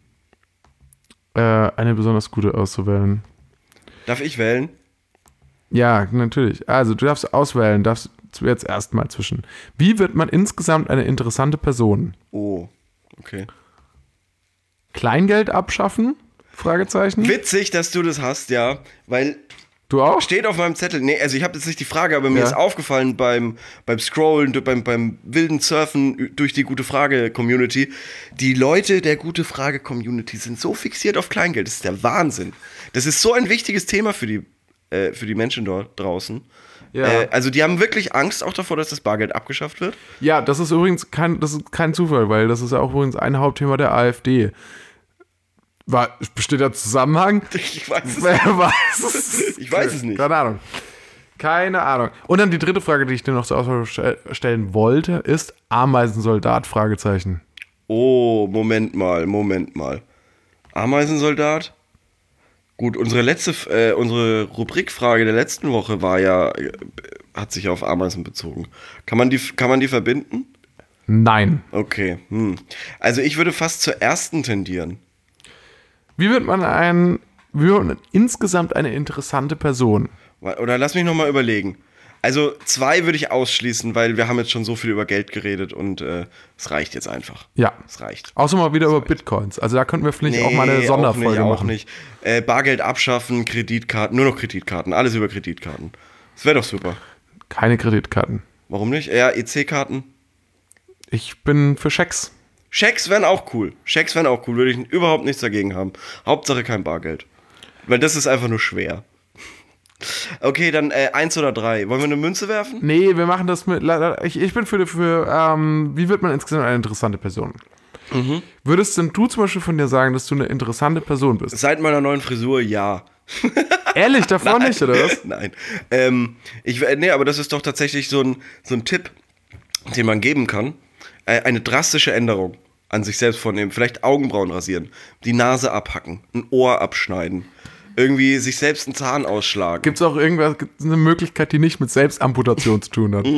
eine besonders gute auszuwählen. Darf ich wählen? Ja, natürlich. Also, du darfst auswählen, darfst du jetzt erstmal zwischen. Wie wird man insgesamt eine interessante Person? Oh, okay. Kleingeld abschaffen? Fragezeichen. Witzig, dass du das hast, ja. Weil Du auch? steht auf meinem Zettel, nee, also ich habe jetzt nicht die Frage, aber mir Ja. ist aufgefallen beim Scrollen, beim wilden Surfen durch die Gute-Frage-Community, die Leute der Gute-Frage-Community sind so fixiert auf Kleingeld, das ist der Wahnsinn. Das ist so ein wichtiges Thema für die Menschen dort draußen. Ja. Also die haben wirklich Angst auch davor, dass das Bargeld abgeschafft wird. Ja, das ist übrigens kein Zufall, weil das ist ja auch übrigens ein Hauptthema der AfD. Besteht da Zusammenhang? Ich weiß es Wer nicht. weiß es? Ich weiß es nicht. Keine Ahnung. Und dann die dritte Frage, die ich dir noch zur Auswahl stellen wollte, ist Ameisensoldat? Fragezeichen. Oh, Moment mal. Ameisensoldat? Gut, unsere Rubrikfrage der letzten Woche war ja, hat sich auf Ameisen bezogen. Kann man die verbinden? Nein. Okay. Also ich würde fast zur ersten tendieren. Wie wird man insgesamt eine interessante Person? Oder lass mich nochmal überlegen. Also 2 würde ich ausschließen, weil wir haben jetzt schon so viel über Geld geredet und es reicht jetzt einfach. Ja. Es reicht. Außer mal wieder über Bitcoins. Also da könnten wir vielleicht auch mal eine Sonderfolge auch machen. nicht. Bargeld abschaffen, Kreditkarten, nur noch Kreditkarten, alles über Kreditkarten. Das wäre doch super. Keine Kreditkarten. Warum nicht? Ja, EC-Karten. Ich bin für Schecks. Schecks wären auch cool. Würde ich überhaupt nichts dagegen haben. Hauptsache kein Bargeld. Weil das ist einfach nur schwer. Okay, dann 1 oder 3. Wollen wir eine Münze werfen? Nee, wir machen das mit. Ich bin für wie wird man insgesamt eine interessante Person? Würdest denn du zum Beispiel von dir sagen, dass du eine interessante Person bist? Seit meiner neuen Frisur, ja. Ehrlich, davor nicht, oder was? Nein. Aber das ist doch tatsächlich so ein Tipp, den man geben kann. Eine drastische Änderung an sich selbst vornehmen. Vielleicht Augenbrauen rasieren, die Nase abhacken, ein Ohr abschneiden, irgendwie sich selbst einen Zahn ausschlagen. Gibt es auch eine Möglichkeit, die nicht mit Selbstamputation zu tun hat?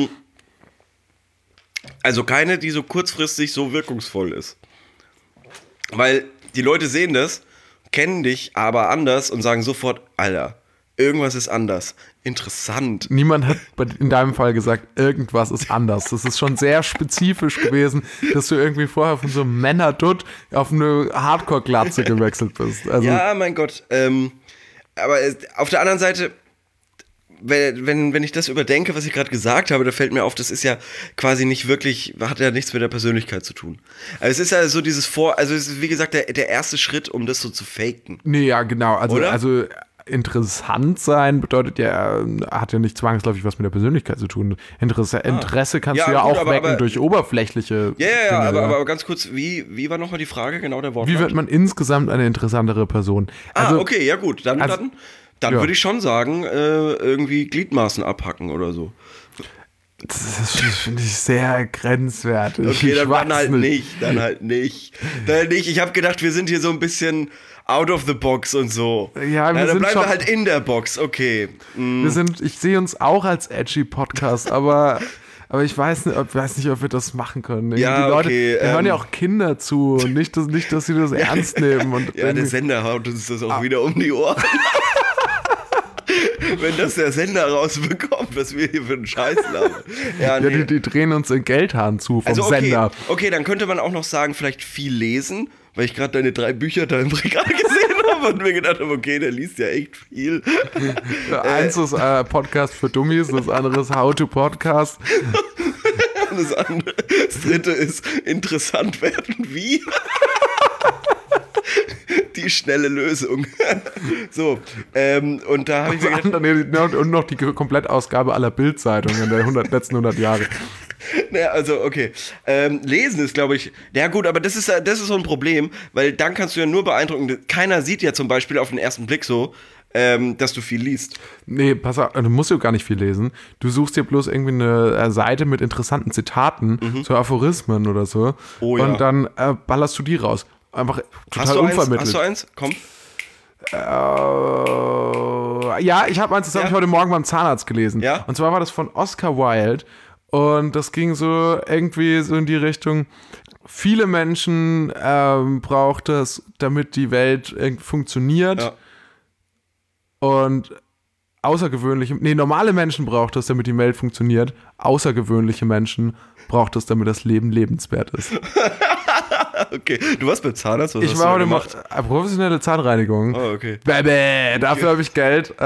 Also keine, die so kurzfristig so wirkungsvoll ist. Weil die Leute sehen das, kennen dich aber anders und sagen sofort, Alter, irgendwas ist anders. Interessant. Niemand hat in deinem Fall gesagt, irgendwas ist anders. Das ist schon sehr spezifisch gewesen, dass du irgendwie vorher von so einem Männerdutt auf eine Hardcore-Glatze gewechselt bist. Also, Ja, mein Gott. Aber auf der anderen Seite, wenn ich das überdenke, was ich gerade gesagt habe, da fällt mir auf, das ist ja quasi nicht wirklich, hat ja nichts mit der Persönlichkeit zu tun. Also es ist ja so es ist wie gesagt der erste Schritt, um das so zu faken. nee, ja, genau. Oder? Also interessant sein bedeutet ja, hat ja nicht zwangsläufig was mit der Persönlichkeit zu tun. Interesse kannst Ja, du ja gut, auch aber- wecken aber- durch oberflächliche Ja, Dinge. aber ganz kurz, wie war nochmal die Frage, genau der Wortlaut? Wie wird man insgesamt eine interessantere Person? Okay, ja gut, dann ja. würde ich schon sagen, irgendwie Gliedmaßen abhacken oder so. Das finde ich sehr grenzwertig. Okay, Ich dann weiß halt nicht. Ich habe gedacht, wir sind hier so ein bisschen out of the box und so. Ja, wir dann sind bleiben schon- wir halt in der Box, okay. Ich sehe uns auch als edgy Podcast, aber Aber ich weiß nicht, ob wir das machen können. Ja, die Leute, okay, da hören ja auch Kinder zu und nicht, dass sie das ernst nehmen. Und Ja, der Sender haut uns das auch wieder um die Ohren. Wenn das der Sender rausbekommt, was wir hier für einen Scheiß labern. Ja, nee. die drehen uns den Geldhahn zu vom Sender. Okay, dann könnte man auch noch sagen, vielleicht viel lesen, weil ich gerade deine 3 Bücher da im Regal gesehen habe und mir gedacht habe, okay, der liest ja echt viel. Eins ist Podcast für Dummies, das andere ist How to Podcast. Das dritte ist interessant werden wie. Die schnelle Lösung. So, und da habe ich mir gedacht, und noch die Komplettausgabe aller Bild-Zeitungen der letzten 100 Jahre. Naja, also, okay. Lesen ist, glaube ich, ja gut, aber das ist so ein Problem, weil dann kannst du ja nur beeindrucken, keiner sieht ja zum Beispiel auf den ersten Blick so, dass du viel liest. Nee, pass auf, du musst ja gar nicht viel lesen. Du suchst dir bloß irgendwie eine Seite mit interessanten Zitaten, so Aphorismen oder so. Oh, ja. Und dann ballerst du die raus. Einfach total unvermittelt. Hast du eins? Komm. Ja, ich habe eins, das habe ich heute Morgen beim Zahnarzt gelesen. Ja? Und zwar war das von Oscar Wilde. Und das ging so irgendwie so in die Richtung, viele Menschen braucht es, damit die Welt funktioniert. Ja. Und normale Menschen braucht es, damit die Welt funktioniert. Außergewöhnliche Menschen braucht es, damit das Leben lebenswert ist. Okay, du warst beim Zahnarzt? Ich war heute mal professionelle Zahnreinigung. Oh, okay. Baby, dafür habe ich Geld.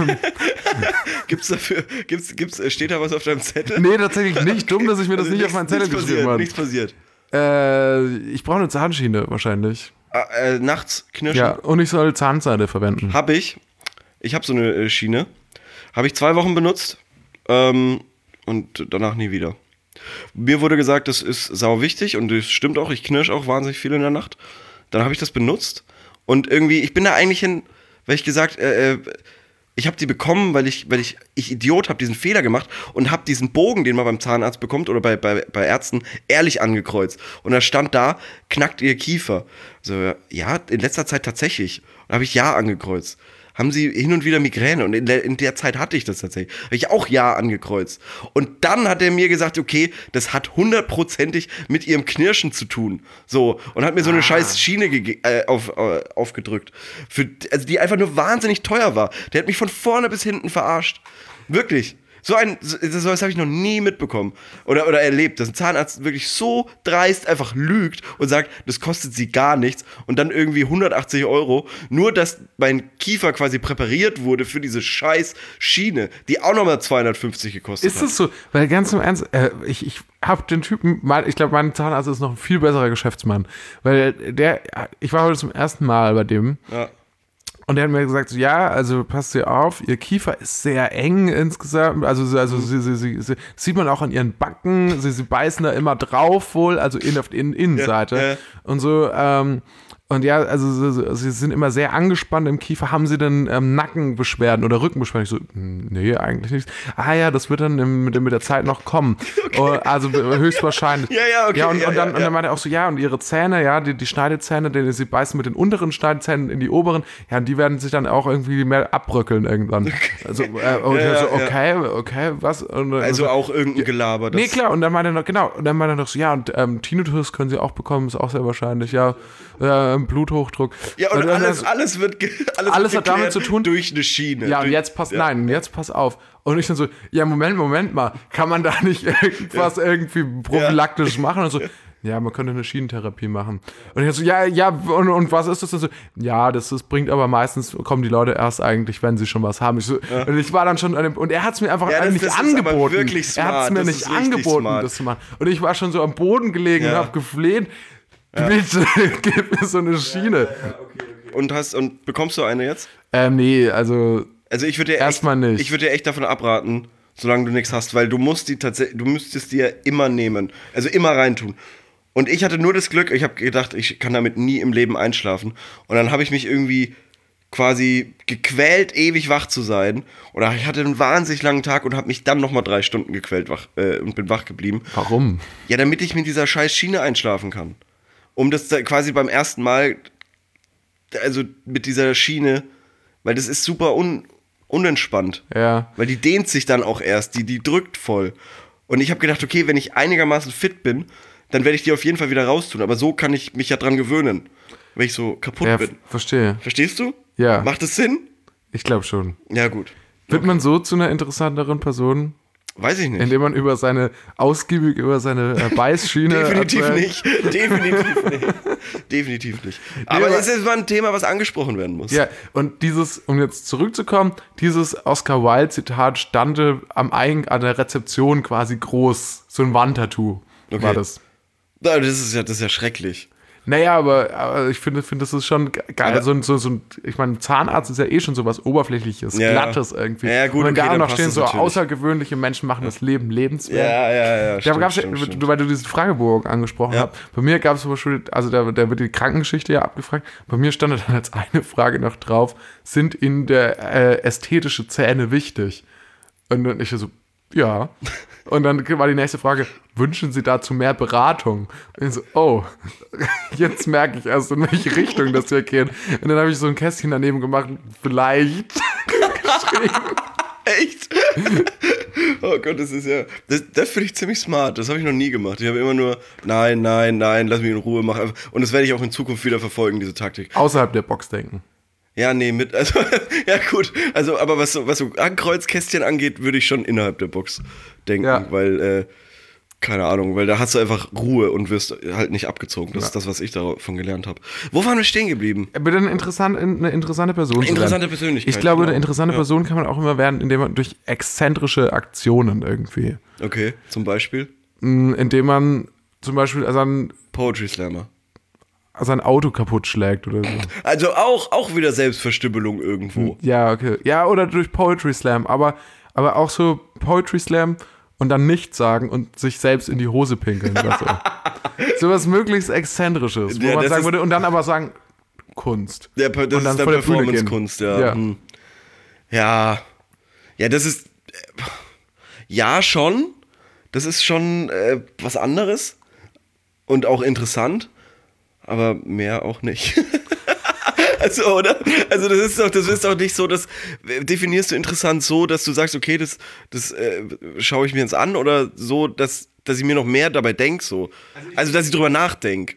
Steht da was auf deinem Zettel? Nee, tatsächlich nicht. Dumm, dass ich mir das nicht auf meinen Zettel geschrieben habe. Nichts passiert. Ich brauche eine Zahnschiene wahrscheinlich. Nachts knirschen? Ja, und ich soll Zahnseide verwenden. Hab ich. Ich habe so eine Schiene. Habe ich 2 Wochen benutzt und danach nie wieder. Mir wurde gesagt, das ist sau wichtig und das stimmt auch. Ich knirsch auch wahnsinnig viel in der Nacht. Dann habe ich das benutzt und irgendwie, ich bin da eigentlich hin, weil ich gesagt, ich habe die bekommen, weil ich Idiot habe diesen Fehler gemacht und habe diesen Bogen, den man beim Zahnarzt bekommt oder bei Ärzten, ehrlich angekreuzt. Und da stand da, knackt ihr Kiefer. So, ja, in letzter Zeit tatsächlich. Und habe ich ja angekreuzt. Haben sie hin und wieder Migräne und in der Zeit hatte ich das tatsächlich. Habe ich auch ja angekreuzt. Und dann hat er mir gesagt, okay, das hat 100%ig mit ihrem Knirschen zu tun. So, und hat mir so eine scheiß Schiene aufgedrückt. Also die einfach nur wahnsinnig teuer war. Der hat mich von vorne bis hinten verarscht. Wirklich. Das habe ich noch nie mitbekommen oder erlebt, dass ein Zahnarzt wirklich so dreist einfach lügt und sagt, das kostet sie gar nichts und dann irgendwie 180 €, nur dass mein Kiefer quasi präpariert wurde für diese scheiß Schiene, die auch nochmal 250 gekostet hat. Ist das so? Weil ganz im Ernst, ich habe den Typen, ich glaube, mein Zahnarzt ist noch ein viel besserer Geschäftsmann, weil ich war heute zum ersten Mal bei dem. Ja. Und der hat mir gesagt, so, ja, also passt ihr auf, ihr Kiefer ist sehr eng insgesamt, also sie sieht man auch an ihren Backen, sie beißen da immer drauf wohl, also auf die Innenseite und so, und ja, also sie sind immer sehr angespannt im Kiefer. Haben sie denn Nackenbeschwerden oder Rückenbeschwerden? Ich so, nee, eigentlich nicht. Ah ja, das wird dann mit der Zeit noch kommen. Okay. Also höchstwahrscheinlich. Ja, okay. Ja, und dann meinte er auch so, ja, und ihre Zähne, ja, die Schneidezähne, sie beißen mit den unteren Schneidezähnen in die oberen, ja, und die werden sich dann auch irgendwie mehr abbröckeln irgendwann. Okay. Also, okay, was? Und, also auch irgendein Gelaber. Nee, klar, und dann meinte er noch, genau, und dann meinte er noch so, ja, und Tinnitus können sie auch bekommen, ist auch sehr wahrscheinlich, ja, Bluthochdruck. Ja, und alles hat damit zu tun. Durch eine Schiene. Ja, und jetzt pass auf. Und ich dann so, ja, Moment mal, kann man da nicht irgendwas irgendwie prophylaktisch machen? Und so, ja, man könnte eine Schienentherapie machen. Und ich so, ja, und was ist das denn so? Ja, das bringt aber meistens, kommen die Leute erst eigentlich, wenn sie schon was haben. Und ich war dann schon, und er hat es mir einfach nicht angeboten. Wirklich smart. Er hat es mir nicht angeboten, das zu machen. Und ich war schon so am Boden gelegen und habe gefleht, bitte, gib mir so eine Schiene. Okay. Und bekommst du eine jetzt? Nee, also ich würde dir erstmal nicht. Ich würde dir echt davon abraten, solange du nichts hast, weil du müsstest die ja immer nehmen. Also immer reintun. Und ich hatte nur das Glück, ich habe gedacht, ich kann damit nie im Leben einschlafen. Und dann habe ich mich irgendwie quasi gequält, ewig wach zu sein. Oder ich hatte einen wahnsinnig langen Tag und habe mich dann nochmal 3 Stunden gequält und bin wach geblieben. Warum? Ja, damit ich mit dieser scheiß Schiene einschlafen kann. Um das quasi beim ersten Mal, also mit dieser Schiene, weil das ist super unentspannt. Ja. Weil die dehnt sich dann auch erst, die drückt voll. Und ich habe gedacht, okay, wenn ich einigermaßen fit bin, dann werde ich die auf jeden Fall wieder raustun. Aber so kann ich mich ja dran gewöhnen, wenn ich so kaputt bin. Verstehe. Verstehst du? Ja. Macht das Sinn? Ich glaube schon. Ja, gut. Wird man so zu einer interessanteren Person? Weiß ich nicht. Indem man ausgiebig über seine Beißschiene Definitiv erzählt? nicht. Definitiv nicht. Aber es ist mal ein Thema, was angesprochen werden muss. Ja, und um jetzt zurückzukommen, dieses Oscar Wilde-Zitat stand an der Rezeption quasi groß, so ein Wandtattoo war das. Das ist ja schrecklich. Naja, aber ich finde, das ist schon geil. Ich meine, Zahnarzt ist ja schon so was Oberflächliches, Glattes irgendwie. Ja, gut, und wenn da dann noch passt stehen, das so natürlich. außergewöhnliche Menschen machen das Leben lebenswert. Ja. Da gab's weil du diesen Fragebogen angesprochen hast. Bei mir gab es zum Beispiel, also da wird die Krankengeschichte ja abgefragt. Bei mir stand dann als eine Frage noch drauf: Sind Ihnen der ästhetische Zähne wichtig? Und dann ich so, ja. Und dann war die nächste Frage: Wünschen Sie dazu mehr Beratung? Und ich so, oh, jetzt merke ich erst, in welche Richtung das hier geht. Und dann habe ich so ein Kästchen daneben gemacht, vielleicht geschrieben. Echt? Oh Gott, das ist ja... Das finde ich ziemlich smart. Das habe ich noch nie gemacht. Ich habe immer nur, nein, lass mich in Ruhe, mach einfach. Und das werde ich auch in Zukunft wieder verfolgen, diese Taktik. Außerhalb der Box denken. Ja, nee, ja gut. Also, aber was so Ankreuzkästchen angeht, würde ich schon innerhalb der Box denken, weil, keine Ahnung, weil da hast du einfach Ruhe und wirst halt nicht abgezogen. Das ist das, was ich davon gelernt habe. Wo waren wir stehen geblieben? Bitte eine interessante Person. Interessante Persönlichkeit. Ich glaube, eine interessante Person kann man auch immer werden, indem man durch exzentrische Aktionen irgendwie. Okay, zum Beispiel? Indem man zum Beispiel Poetry Slammer. Sein Auto kaputt schlägt oder so. Also auch wieder Selbstverstümmelung irgendwo. Ja, okay. Ja, oder durch Poetry Slam, aber auch so Poetry Slam und dann nichts sagen und sich selbst in die Hose pinkeln. So was möglichst Exzentrisches, wo man sagen würde, und dann aber sagen, Kunst. Das ist dann Performance-Kunst, ja. Ja, das ist, ja schon, das ist schon was anderes und auch interessant. Aber mehr auch nicht. Also, oder? Also, das ist doch nicht so, das definierst du interessant so, dass du sagst, okay, das schaue ich mir jetzt an, oder so, dass ich mir noch mehr dabei denke, so. Also, dass ich drüber nachdenke.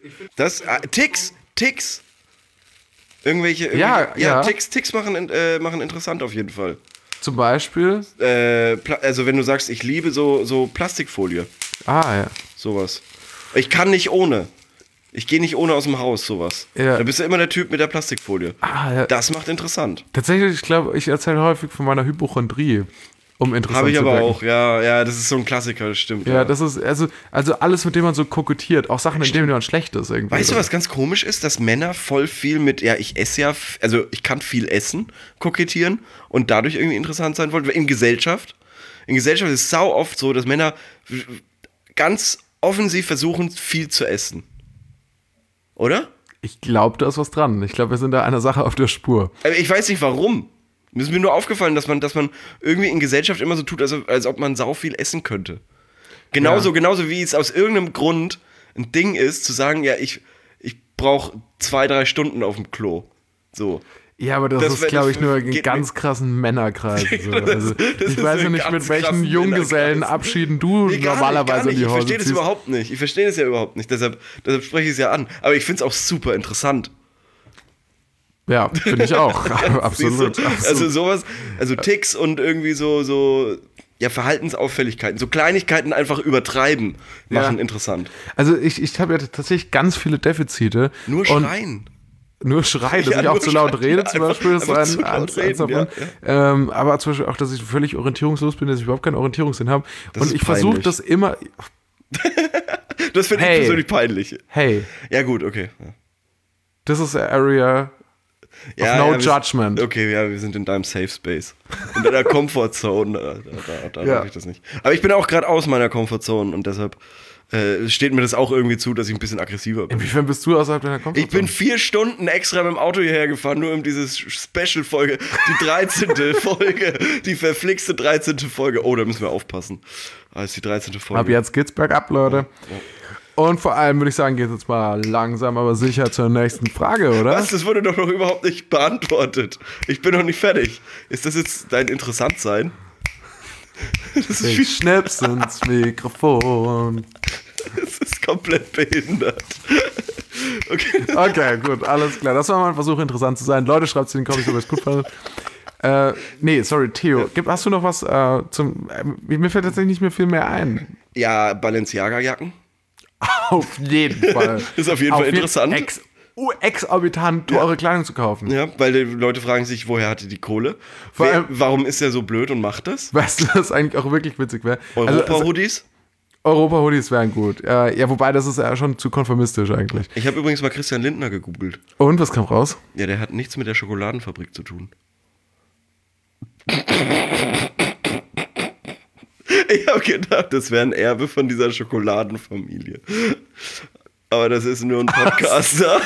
Ticks. Irgendwelche Ticks machen interessant auf jeden Fall. Zum Beispiel? Also, wenn du sagst, ich liebe so Plastikfolie. Ja. Sowas. Ich kann nicht ohne. Ich gehe nicht ohne aus dem Haus, sowas. Ja. Da bist du immer der Typ mit der Plastikfolie. Ja. Das macht interessant. Tatsächlich, ich glaube, ich erzähle häufig von meiner Hypochondrie, um interessant zu werden. Habe ich aber auch, ja, das ist so ein Klassiker, das stimmt. Ja, das ist, also alles, mit dem man so kokettiert, auch Sachen, in denen man schlecht ist irgendwie. Weißt du, was ganz komisch ist? Dass Männer voll viel mit, ich esse ja, also ich kann viel essen, kokettieren und dadurch irgendwie interessant sein wollen. In Gesellschaft ist es sau oft so, dass Männer ganz offensiv versuchen, viel zu essen. Oder? Ich glaube, da ist was dran. Ich glaube, wir sind da einer Sache auf der Spur. Aber ich weiß nicht, warum. Mir ist mir nur aufgefallen, dass man irgendwie in Gesellschaft immer so tut, als ob man sau viel essen könnte. Genauso wie es aus irgendeinem Grund ein Ding ist, zu sagen, ja, ich brauche 2-3 Stunden auf dem Klo. So. Ja, aber das ist, glaube ich, nur in ganz krassen Männerkreisen. So. Also, ich weiß ja nicht, mit welchen Junggesellenabschieden du normalerweise in die Hause ziehst. Ich verstehe das überhaupt nicht. Deshalb spreche ich es ja an. Aber ich finde es auch super interessant. Ja, finde ich auch. Absolut. Also sowas, Ticks und irgendwie so Verhaltensauffälligkeiten, so Kleinigkeiten einfach übertreiben, machen interessant. Also ich habe ja tatsächlich ganz viele Defizite. Nur schreien. Nur schreien, dass ich auch zu laut rede, zum Beispiel, ist eins davon. Aber zum Beispiel auch, dass ich völlig orientierungslos bin, dass ich überhaupt keinen Orientierungssinn habe. Und ich versuche das immer... Das finde ich persönlich peinlich. Hey. Ja gut, okay. Das ist Area of no judgment. Wir sind in deinem Safe Space. In deiner Comfortzone. Da darf ich das nicht. Aber ich bin auch gerade aus meiner Comfortzone und deshalb... steht mir das auch irgendwie zu, dass ich ein bisschen aggressiver bin. Inwiefern bist du außerhalb deiner Komfortzone? Ich bin 4 Stunden extra mit dem Auto hierher gefahren, nur um diese Special-Folge, die 13. Folge, die verflixte 13. Folge. Oh, da müssen wir aufpassen. Das ist die 13. Folge. Ab jetzt geht's bergab, Leute. Ja. Und vor allem würde ich sagen, geht's jetzt mal langsam, aber sicher zur nächsten Frage, oder? Was? Das wurde doch noch überhaupt nicht beantwortet. Ich bin noch nicht fertig. Ist das jetzt dein Interessantsein? Ich schnips ins Mikrofon. Das ist komplett behindert. Okay, gut, alles klar. Das war mal ein Versuch, interessant zu sein. Leute, schreibt es in den Comments, ob ihr es gut fandet. Nee, sorry, Theo. Hast du noch was zum... mir fällt tatsächlich nicht mehr viel mehr ein. Ja, Balenciaga-Jacken. Auf jeden Fall. Ist auf jeden Fall interessant. Exorbitant teure Kleidung zu kaufen. Ja, weil die Leute fragen sich, woher hatte die Kohle? Warum ist er so blöd und macht das? Weißt du, was eigentlich auch wirklich witzig wäre? Europa-Hoodies? Europa-Hoodies wären gut. Ja, wobei, das ist ja schon zu konformistisch eigentlich. Ich habe übrigens mal Christian Lindner gegoogelt. Und, was kam raus? Ja, der hat nichts mit der Schokoladenfabrik zu tun. Ich habe gedacht, das wäre ein Erbe von dieser Schokoladenfamilie. Aber das ist nur ein Podcaster.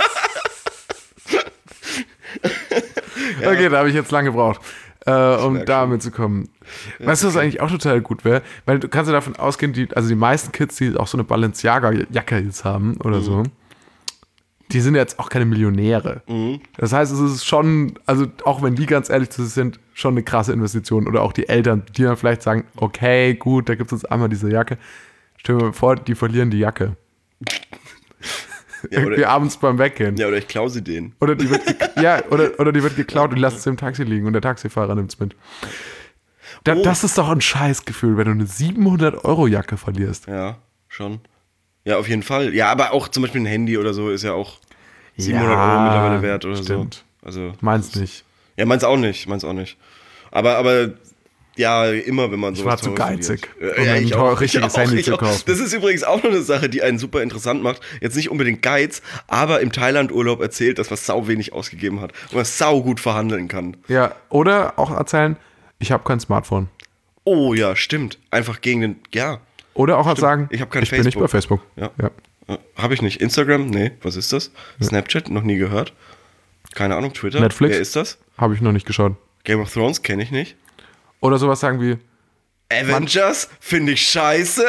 Ja. Okay, da habe ich jetzt lange gebraucht, um da mitzukommen. Weißt du, was eigentlich auch total gut wäre? Weil du kannst ja davon ausgehen, die meisten Kids, die auch so eine Balenciaga-Jacke jetzt haben oder so, die sind jetzt auch keine Millionäre. Das heißt, es ist schon, also auch wenn die ganz ehrlich zu sich sind, schon eine krasse Investition. Oder auch die Eltern, die dann vielleicht sagen, okay, gut, da gibt es jetzt einmal diese Jacke. Stell dir mal vor, die verlieren die Jacke. Ja, irgendwie abends beim Weggehen. Ja, oder ich klaue sie denen. Oder die wird, oder die wird geklaut und lässt sie im Taxi liegen und der Taxifahrer nimmt es mit. Das ist doch ein Scheißgefühl, wenn du eine 700-Euro-Jacke verlierst. Ja, schon. Ja, auf jeden Fall. Ja, aber auch zum Beispiel ein Handy oder so ist ja auch 700 Euro mittlerweile wert oder stimmt. So. Also, meins nicht. Ja, meins auch nicht. Aber ja, immer wenn man sowas. Ich war zu geizig, um ein richtiges Handy zu kaufen. Das ist übrigens auch noch eine Sache, die einen super interessant macht. Jetzt nicht unbedingt Geiz, aber im Thailand-Urlaub erzählt, dass man sau wenig ausgegeben hat und man sau gut verhandeln kann. Ja, oder auch erzählen, ich habe kein Smartphone. Oh ja, stimmt. Einfach gegen den, ja. Oder auch sagen, ich bin nicht bei Facebook. Ja. Habe ich nicht. Instagram? Nee, was ist das? Ja. Snapchat? Noch nie gehört. Keine Ahnung, Twitter? Netflix? Wer ist das? Habe ich noch nicht geschaut. Game of Thrones kenne ich nicht. Oder sowas sagen wie Avengers finde ich scheiße.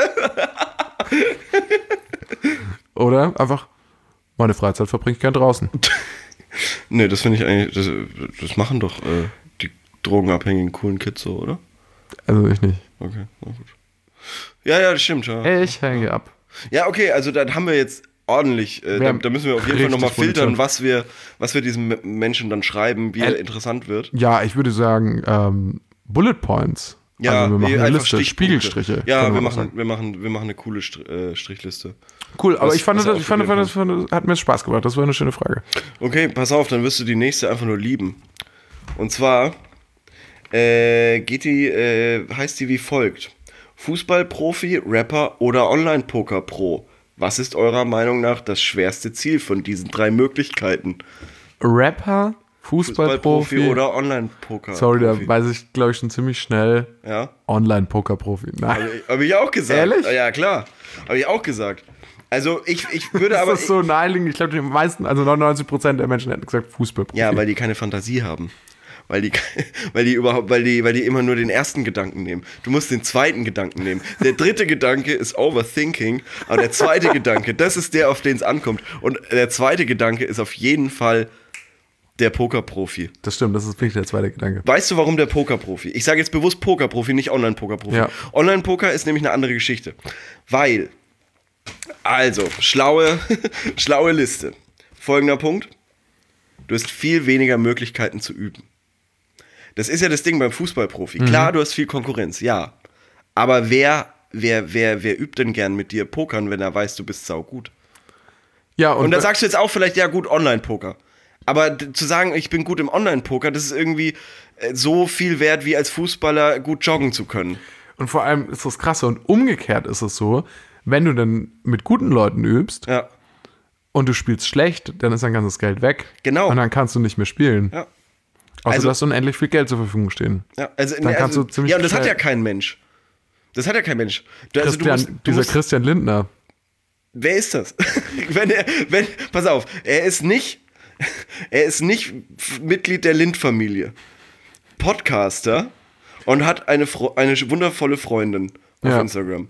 Oder einfach, meine Freizeit verbringe ich gern draußen. Nee, das finde ich eigentlich, das machen doch die drogenabhängigen coolen Kids so, oder? Also ich nicht. Okay, na gut. Ja, das stimmt, ja. Ich hänge ab. Ja, okay, also dann haben wir jetzt ordentlich, da müssen wir auf jeden Fall nochmal filtern, was wir diesem Menschen dann schreiben, wie er interessant wird. Ja, ich würde sagen, Bullet Points. Ja, also wir machen eine Liste, Spiegelstriche. Ja, wir machen eine coole Strichliste. Cool, aber ich fand, hat mir Spaß gemacht. Das war eine schöne Frage. Okay, pass auf, dann wirst du die nächste einfach nur lieben. Und zwar heißt die wie folgt: Fußballprofi, Rapper oder Online-Poker-Pro? Was ist eurer Meinung nach das schwerste Ziel von diesen 3 Möglichkeiten? Rapper, Fußballprofi oder Online-Poker. Sorry, da weiß ich, glaube ich, schon ziemlich schnell. Ja? Online-Poker-Profi. Nein. Hab ich auch gesagt. Ehrlich? Ja, klar. Habe ich auch gesagt. Also, ich würde aber. Das ist so naheliegend. Ich glaube, die meisten, also 99% der Menschen hätten gesagt Fußballprofi. Ja, weil die keine Fantasie haben. Weil die immer nur den ersten Gedanken nehmen. Du musst den zweiten Gedanken nehmen. Der dritte Gedanke ist Overthinking, aber der zweite Gedanke, das ist der, auf den es ankommt. Und der zweite Gedanke ist auf jeden Fall der Pokerprofi. Das stimmt, das ist wirklich der zweite Gedanke. Weißt du, warum der Pokerprofi? Ich sage jetzt bewusst Pokerprofi, nicht Online-Pokerprofi. Ja. Online-Poker ist nämlich eine andere Geschichte. Weil, also, schlaue Liste. Folgender Punkt: Du hast viel weniger Möglichkeiten zu üben. Das ist ja das Ding beim Fußballprofi. Klar, du hast viel Konkurrenz, ja. Aber wer übt denn gern mit dir Pokern, wenn er weiß, du bist saugut? Ja, und da sagst du jetzt auch vielleicht, ja gut, Online-Poker. Aber zu sagen, ich bin gut im Online-Poker, das ist irgendwie so viel wert, wie als Fußballer gut joggen zu können. Und vor allem ist das Krasse. Und umgekehrt ist es so, wenn du dann mit guten Leuten übst, ja, und du spielst schlecht, dann ist dein ganzes Geld weg. Genau. Und dann kannst du nicht mehr spielen. Ja. Außer du hast unendlich viel Geld zur Verfügung stehen. Ja, dann kannst du ziemlich und das hat ja kein Mensch. Das hat ja kein Mensch. Dieser Christian Lindner. Wer ist das? Pass auf, er ist nicht Mitglied der Lind-Familie. Podcaster und hat eine wundervolle Freundin auf Instagram.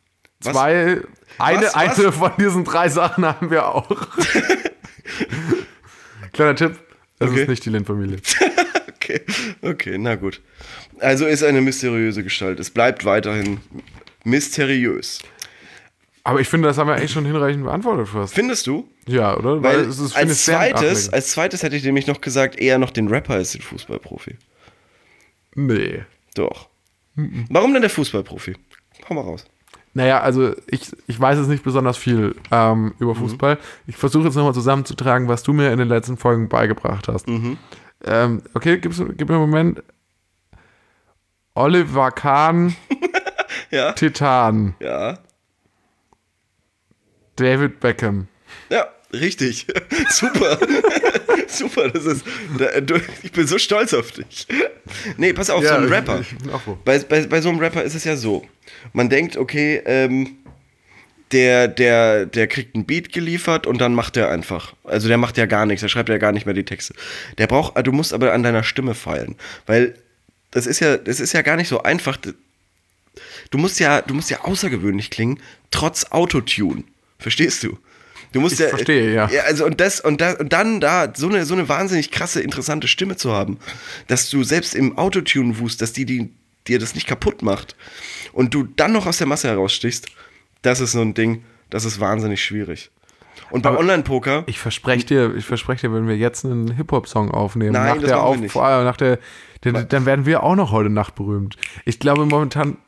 Eine von diesen 3 Sachen haben wir auch. Kleiner Tipp, das ist nicht die Lind-Familie. Okay, Okay, na gut. Also ist eine mysteriöse Gestalt. Es bleibt weiterhin mysteriös. Aber ich finde, das haben wir eigentlich schon hinreichend beantwortet fast. Findest du? Ja, oder? Weil es ist, finde ich, sehr als zweites hätte ich nämlich noch gesagt, eher noch den Rapper als den Fußballprofi. Nee. Doch. Warum denn der Fußballprofi? Hau mal raus. Naja, also ich weiß jetzt nicht besonders viel über Fußball. Ich versuche jetzt nochmal zusammenzutragen, was du mir in den letzten Folgen beigebracht hast. Okay, gib mir einen Moment. Oliver Kahn, Ja. Titan, Ja. David Beckham. Ja, richtig. Super. Super, ich bin so stolz auf dich. Nee, pass auf, so ein Rapper. Ich bin auch so. Bei so einem Rapper ist es ja so. Man denkt, okay, der kriegt einen Beat geliefert und dann macht er einfach. Also der macht ja gar nichts, der schreibt ja gar nicht mehr die Texte. Du musst aber an deiner Stimme feilen. Weil das ist ja gar nicht so einfach. Du musst ja außergewöhnlich klingen, trotz Autotune. Verstehst du? Du musst Ich verstehe, ja. Also und dann da so eine wahnsinnig krasse, interessante Stimme zu haben, dass du selbst im Autotune wusst, dass die dir das nicht kaputt macht und du dann noch aus der Masse herausstichst, das ist so ein Ding, das ist wahnsinnig schwierig. Und bei Online-Poker... Ich verspreche dir, wenn wir jetzt einen Hip-Hop-Song aufnehmen, Nein, das machen wir nicht. dann werden wir auch noch heute Nacht berühmt. Ich glaube momentan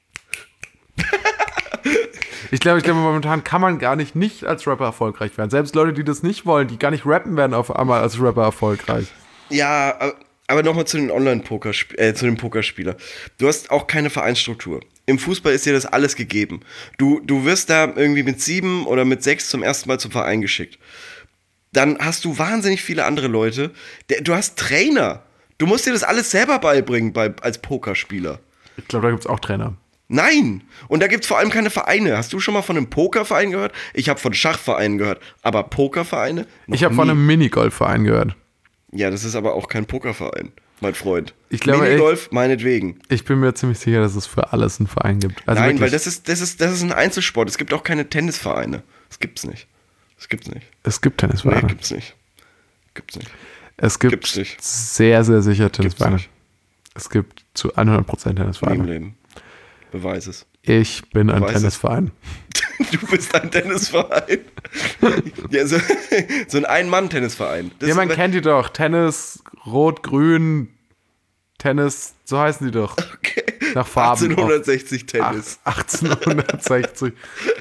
kann man gar nicht als Rapper erfolgreich werden. Selbst Leute, die das nicht wollen, die gar nicht rappen, werden auf einmal als Rapper erfolgreich. Ja, aber nochmal zu den zu dem Pokerspieler. Du hast auch keine Vereinsstruktur. Im Fußball ist dir das alles gegeben. Du wirst da irgendwie mit 7 oder mit 6 zum ersten Mal zum Verein geschickt. Dann hast du wahnsinnig viele andere Leute. Du hast Trainer. Du musst dir das alles selber beibringen als Pokerspieler. Ich glaube, da gibt es auch Trainer. Nein! Und da gibt es vor allem keine Vereine. Hast du schon mal von einem Pokerverein gehört? Ich habe von Schachvereinen gehört. Aber Pokervereine? Ich habe von einem Minigolfverein gehört. Ja, das ist aber auch kein Pokerverein, mein Freund. Ich glaube, Minigolf, meinetwegen. Ich bin mir ziemlich sicher, dass es für alles einen Verein gibt. Also nein, wirklich, weil das ist ein Einzelsport. Es gibt auch keine Tennisvereine. Das gibt's nicht. Es gibt Tennisvereine. Nee, gibt's nicht. Es gibt Gibt's nicht. sehr, sehr sicher Tennisvereine. nicht. Es gibt zu 100% Nie Tennisvereine. im Leben. Beweis es. Ich bin ein Beweis es. Tennisverein. Du bist ein Tennisverein. Ja, so ein Ein-Mann-Tennisverein. Ja, man kennt die doch. Tennis, Rot, Grün, Tennis, so heißen die doch. Okay. Nach Farben. 1860 Tennis. 1860.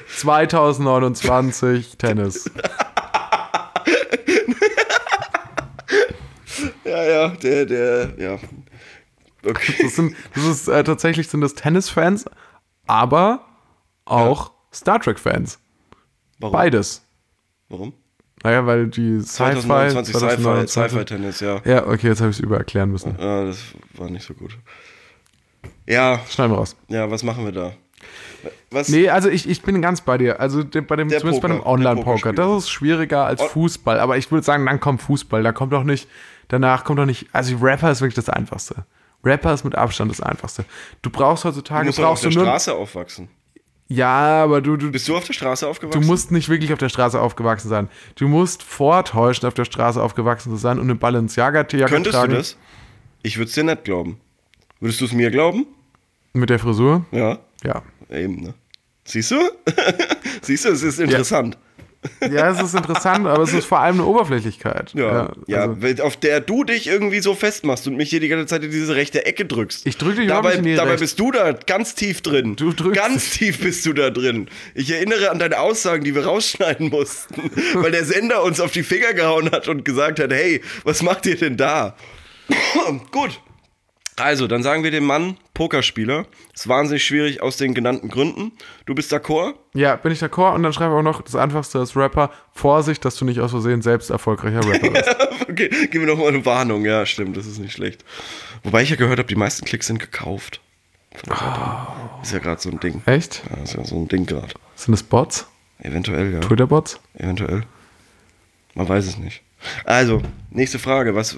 2029 Tennis. Ja, ja. Okay. Tatsächlich sind das Tennisfans, aber auch Star Trek-Fans. Warum? Beides. Warum? Naja, weil die 2029 Sci-Fi-Tennis, ja. Ja, okay, jetzt habe ich es übererklären müssen. Ja, das war nicht so gut. Ja. Schneiden wir raus. Ja, was machen wir da? Nee, also ich bin ganz bei dir. Also zumindest bei dem Online-Poker. Das ist schwieriger als Fußball. Aber ich würde sagen, dann kommt Fußball. Danach kommt doch nicht. Also Rapper ist wirklich das Einfachste. Rapper ist mit Abstand das Einfachste. Du brauchst heutzutage. Du musst auf der Straße aufwachsen. Ja, aber Bist du auf der Straße aufgewachsen? Du musst nicht wirklich auf der Straße aufgewachsen sein. Du musst vortäuschen, auf der Straße aufgewachsen zu sein und eine Balenciaga-Jacke tragen. Könntest du das? Ich würde es dir nicht glauben. Würdest du es mir glauben? Mit der Frisur? Ja. Ja. Eben, ne? Siehst du? Siehst du, es ist interessant. Ja, es ist interessant, aber es ist vor allem eine Oberflächlichkeit. Ja, auf der du dich irgendwie so festmachst und mich hier die ganze Zeit in diese rechte Ecke drückst. Ich drücke dich überhaupt nicht in die Dabei bist du da ganz tief drin. Du drückst. Ganz tief bist du da drin. Ich erinnere an deine Aussagen, die wir rausschneiden mussten, weil der Sender uns auf die Finger gehauen hat und gesagt hat, hey, was macht ihr denn da? Gut. Also, dann sagen wir dem Mann, Pokerspieler. Ist wahnsinnig schwierig aus den genannten Gründen. Du bist d'accord? Ja, bin ich d'accord. Und dann schreibe ich auch noch, das Einfachste als Rapper, Vorsicht, dass du nicht aus Versehen selbst erfolgreicher Rapper bist. Okay, gib mir noch mal eine Warnung. Ja, stimmt, das ist nicht schlecht. Wobei ich ja gehört habe, die meisten Klicks sind gekauft. Ist ja gerade so ein Ding. Echt? Ja, ist ja so ein Ding gerade. Sind das Bots? Eventuell, ja. Twitter-Bots? Eventuell. Man weiß es nicht. Also, nächste Frage. Was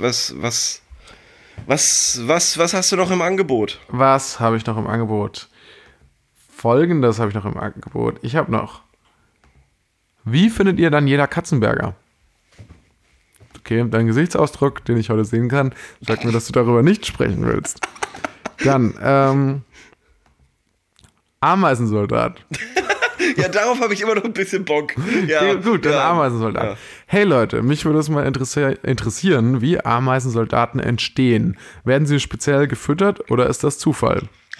hast du noch im Angebot? Was habe ich noch im Angebot? Folgendes habe ich noch im Angebot. Ich habe noch. Wie findet ihr Daniela Katzenberger? Okay, dein Gesichtsausdruck, den ich heute sehen kann, sagt mir, dass du darüber nicht sprechen willst. Dann, Ameisensoldat. Ja, darauf habe ich immer noch ein bisschen Bock. Ja, Gut, dann Ameisensoldat. Ja. Hey Leute, mich würde es mal interessieren, wie Ameisensoldaten entstehen. Werden sie speziell gefüttert oder ist das Zufall?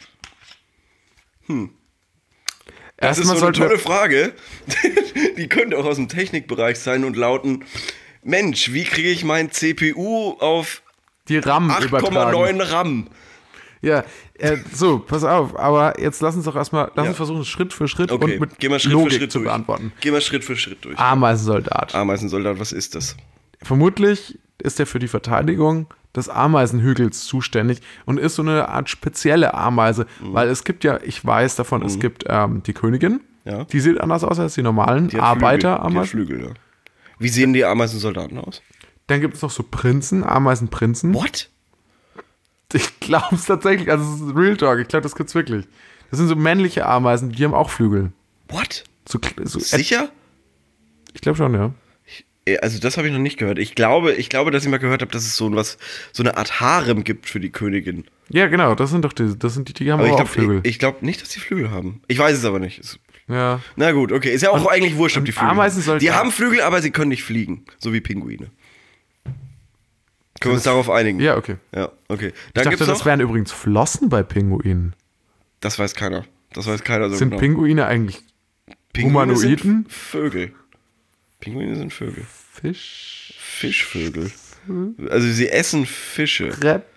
Das ist so eine tolle Frage. Die könnte auch aus dem Technikbereich sein und lauten: Mensch, wie kriege ich mein CPU auf die RAM 8,9 RAM? Ja, so, pass auf, aber jetzt lass uns doch erstmal, uns versuchen, Schritt für Schritt und mit Logik zu beantworten. Geh mal Schritt für Schritt durch. Ameisensoldat. Ameisensoldat, was ist das? Vermutlich ist er für die Verteidigung des Ameisenhügels zuständig und ist so eine Art spezielle Ameise, weil es gibt ja, ich weiß davon, es gibt die Königin, die sieht anders aus als die normalen Arbeiter-Ameisen. Flügel, ja. Wie sehen die Ameisensoldaten aus? Dann gibt es noch so Prinzen, Ameisenprinzen. What? Ich glaube es tatsächlich, also es ist Real Talk, ich glaube, das gibt's wirklich. Das sind so männliche Ameisen, die haben auch Flügel. What? So Sicher? Ich glaube schon, ja. Also das habe ich noch nicht gehört. Ich glaube, dass ich mal gehört habe, dass es so eine Art Harem gibt für die Königin. Ja, genau, das sind die haben aber auch Flügel. Ich glaube nicht, dass die Flügel haben. Ich weiß es aber nicht. Ja. Na gut, okay. Ist ja auch eigentlich wurscht, ob die Flügel haben. Die haben Flügel, aber sie können nicht fliegen. So wie Pinguine. Können wir uns darauf einigen? Ja, okay. Ja, okay. Dann ich dachte, das wären übrigens Flossen bei Pinguinen. Das weiß keiner. So sind genau. Pinguine eigentlich Humanoiden? Sind Vögel. Pinguine sind Vögel. Fischvögel. Also sie essen Fische.